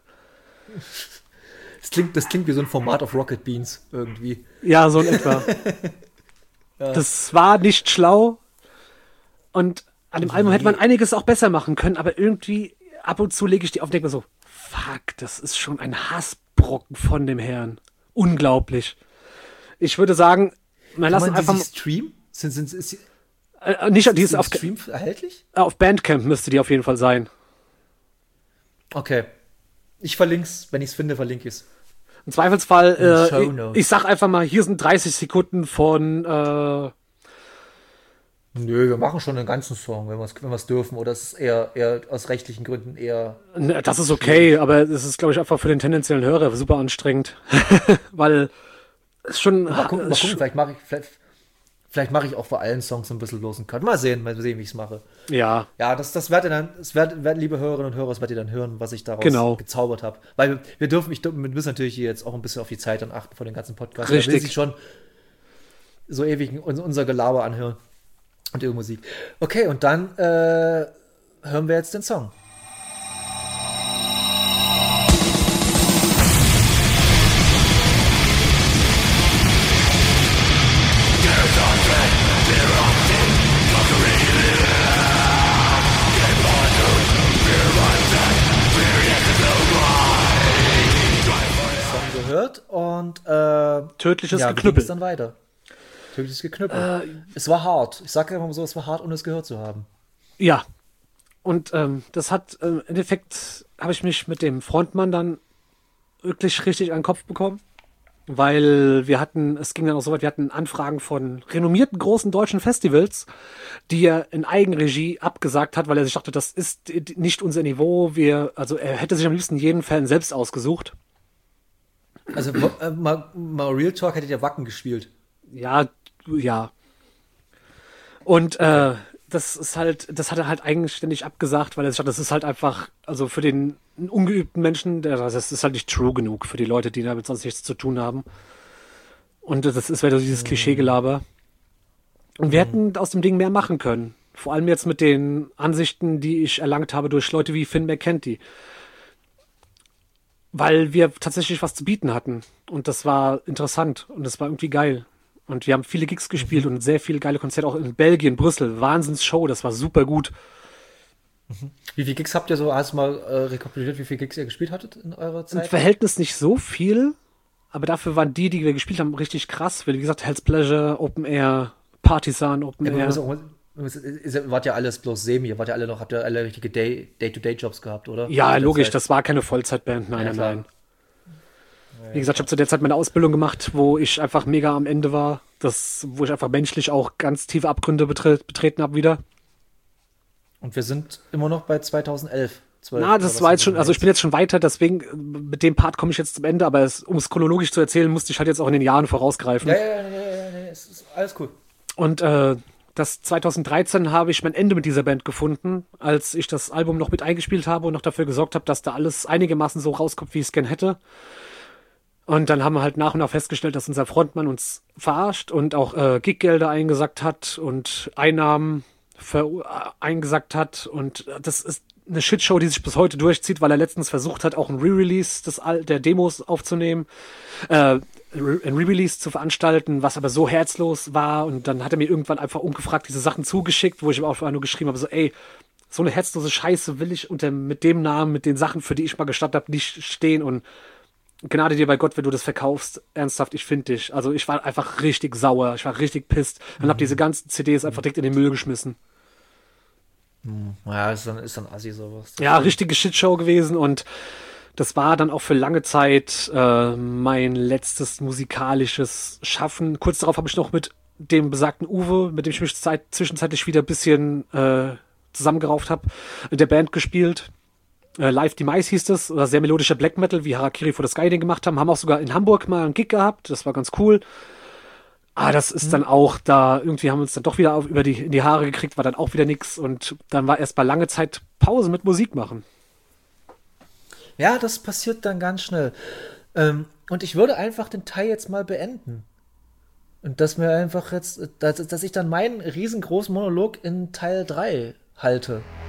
Speaker 1: Das klingt wie so ein Format auf Rocket Beans irgendwie.
Speaker 4: Ja, so in etwa. Das war nicht schlau. Und an dem Album hätte man einiges auch besser machen können, aber irgendwie ab und zu lege ich die auf und denke mir so, fuck, das ist schon ein Hassbrocken von dem Herrn. Unglaublich. Ich würde sagen, wir lassen einfach mal.
Speaker 1: Stream?
Speaker 4: Die ist auf
Speaker 1: Stream erhältlich?
Speaker 4: Auf Bandcamp müsste die auf jeden Fall sein.
Speaker 1: Okay. Ich verlink's, wenn ich's finde, verlinke ich's.
Speaker 4: Im Zweifelsfall, ich sag einfach mal, hier sind 30 Sekunden von
Speaker 1: Nö, wir machen schon einen ganzen Song, wenn wir's dürfen. Oder es ist eher aus rechtlichen Gründen eher.
Speaker 4: Das ist okay, aber es ist, glaube ich, einfach für den tendenziellen Hörer super anstrengend. Weil es schon.
Speaker 1: Mal gucken, vielleicht mache ich auch vor allen Songs ein bisschen bloßen Cut. Mal sehen, wie ich es mache.
Speaker 4: Ja.
Speaker 1: Ja, das werdet ihr dann, liebe Hörerinnen und Hörer, das werdet ihr dann hören, was ich daraus gezaubert habe. Weil wir müssen natürlich hier jetzt auch ein bisschen auf die Zeit dann achten vor den ganzen Podcasts.
Speaker 4: Richtig.
Speaker 1: Da will sich schon so ewig unser Gelaber anhören. Und ihre Musik. Okay, und dann hören wir jetzt den Song. Song gehört und
Speaker 4: Tödliches
Speaker 1: Geknüppel.
Speaker 4: Geknüppel.
Speaker 1: Dann weiter. Tödliches Geknüppel. Es war hart. Ich sage einfach mal so, es war hart, ohne es gehört zu haben.
Speaker 4: Ja. Und das hat im Endeffekt, habe ich mich mit dem Frontmann dann wirklich richtig an den Kopf bekommen. Weil es ging dann auch so weit, wir hatten Anfragen von renommierten großen deutschen Festivals, die er in Eigenregie abgesagt hat, weil er sich dachte, das ist nicht unser Niveau. Er hätte sich am liebsten jeden Fan selbst ausgesucht.
Speaker 1: Also mal Real Talk, hättet ihr Wacken gespielt.
Speaker 4: Ja. Und das hat er halt eigenständig abgesagt, weil er sich dachte, das ist halt einfach, also für den ungeübten Menschen, das ist halt nicht true genug für die Leute, die damit sonst nichts zu tun haben. Und das ist wieder dieses Klischeegelaber. Und wir hätten aus dem Ding mehr machen können. Vor allem jetzt mit den Ansichten, die ich erlangt habe durch Leute wie Finn McKenty. Weil wir tatsächlich was zu bieten hatten. Und das war interessant und das war irgendwie geil. Und wir haben viele Gigs gespielt und sehr viele geile Konzerte, auch in Belgien, Brüssel. Wahnsinnsshow, das war super gut.
Speaker 1: Wie viele Gigs habt ihr so, hast du mal rekapituliert, wie viele Gigs ihr gespielt hattet in eurer Zeit?
Speaker 4: Im Verhältnis nicht so viel, aber dafür waren die wir gespielt haben, richtig krass. Wie gesagt, Hell's Pleasure, Open Air, Partisan, Open Air.
Speaker 1: Ihr wart ja alles bloß semi, habt ihr alle richtige Day-to-Day-Jobs gehabt, oder?
Speaker 4: Ja, logisch, das war keine Vollzeitband, nein. Wie gesagt, ich habe zu der Zeit meine Ausbildung gemacht, wo ich einfach mega am Ende war, wo ich einfach menschlich auch ganz tiefe Abgründe betreten habe wieder.
Speaker 1: Und wir sind immer noch bei 2011.
Speaker 4: Das war jetzt schon, also ich bin jetzt schon weiter, deswegen mit dem Part komme ich jetzt zum Ende, aber um es chronologisch zu erzählen, musste ich halt jetzt auch in den Jahren vorausgreifen.
Speaker 1: Ja, es ist alles cool.
Speaker 4: Und Das 2013 habe ich mein Ende mit dieser Band gefunden, als ich das Album noch mit eingespielt habe und noch dafür gesorgt habe, dass da alles einigermaßen so rauskommt, wie ich es gern hätte. Und dann haben wir halt nach und nach festgestellt, dass unser Frontmann uns verarscht und auch Giggelder eingesackt hat und Einnahmen eingesackt hat. Und das ist eine Shitshow, die sich bis heute durchzieht, weil er letztens versucht hat, auch ein Re-Release der Demos aufzunehmen, ein Re-Release zu veranstalten, was aber so herzlos war. Und dann hat er mir irgendwann einfach ungefragt diese Sachen zugeschickt, wo ich auch nur geschrieben habe, so ey, so eine herzlose Scheiße will ich mit dem Namen, mit den Sachen, für die ich mal gestanden habe, nicht stehen. Und Gnade dir bei Gott, wenn du das verkaufst. Ernsthaft, ich finde dich. Also ich war einfach richtig sauer, ich war richtig pisst und habe diese ganzen CDs einfach direkt in den Müll geschmissen.
Speaker 1: Ja, ist dann assi sowas.
Speaker 4: Ja, richtige Shitshow gewesen und das war dann auch für lange Zeit mein letztes musikalisches Schaffen. Kurz darauf habe ich noch mit dem besagten Uwe, mit dem ich mich zwischenzeitlich wieder ein bisschen zusammengerauft habe, in der Band gespielt. Live Demise hieß das, oder sehr melodischer Black Metal, wie Harakiri for the Sky den gemacht haben. Haben auch sogar in Hamburg mal einen Gig gehabt, das war ganz cool. Aber das ist dann auch da, irgendwie haben wir uns dann doch wieder in die Haare gekriegt, war dann auch wieder nix und dann war erst mal lange Zeit Pause mit Musik machen.
Speaker 1: Ja, das passiert dann ganz schnell. Und ich würde einfach den Teil jetzt mal beenden. Und dass ich dann meinen riesengroßen Monolog in Teil 3 halte.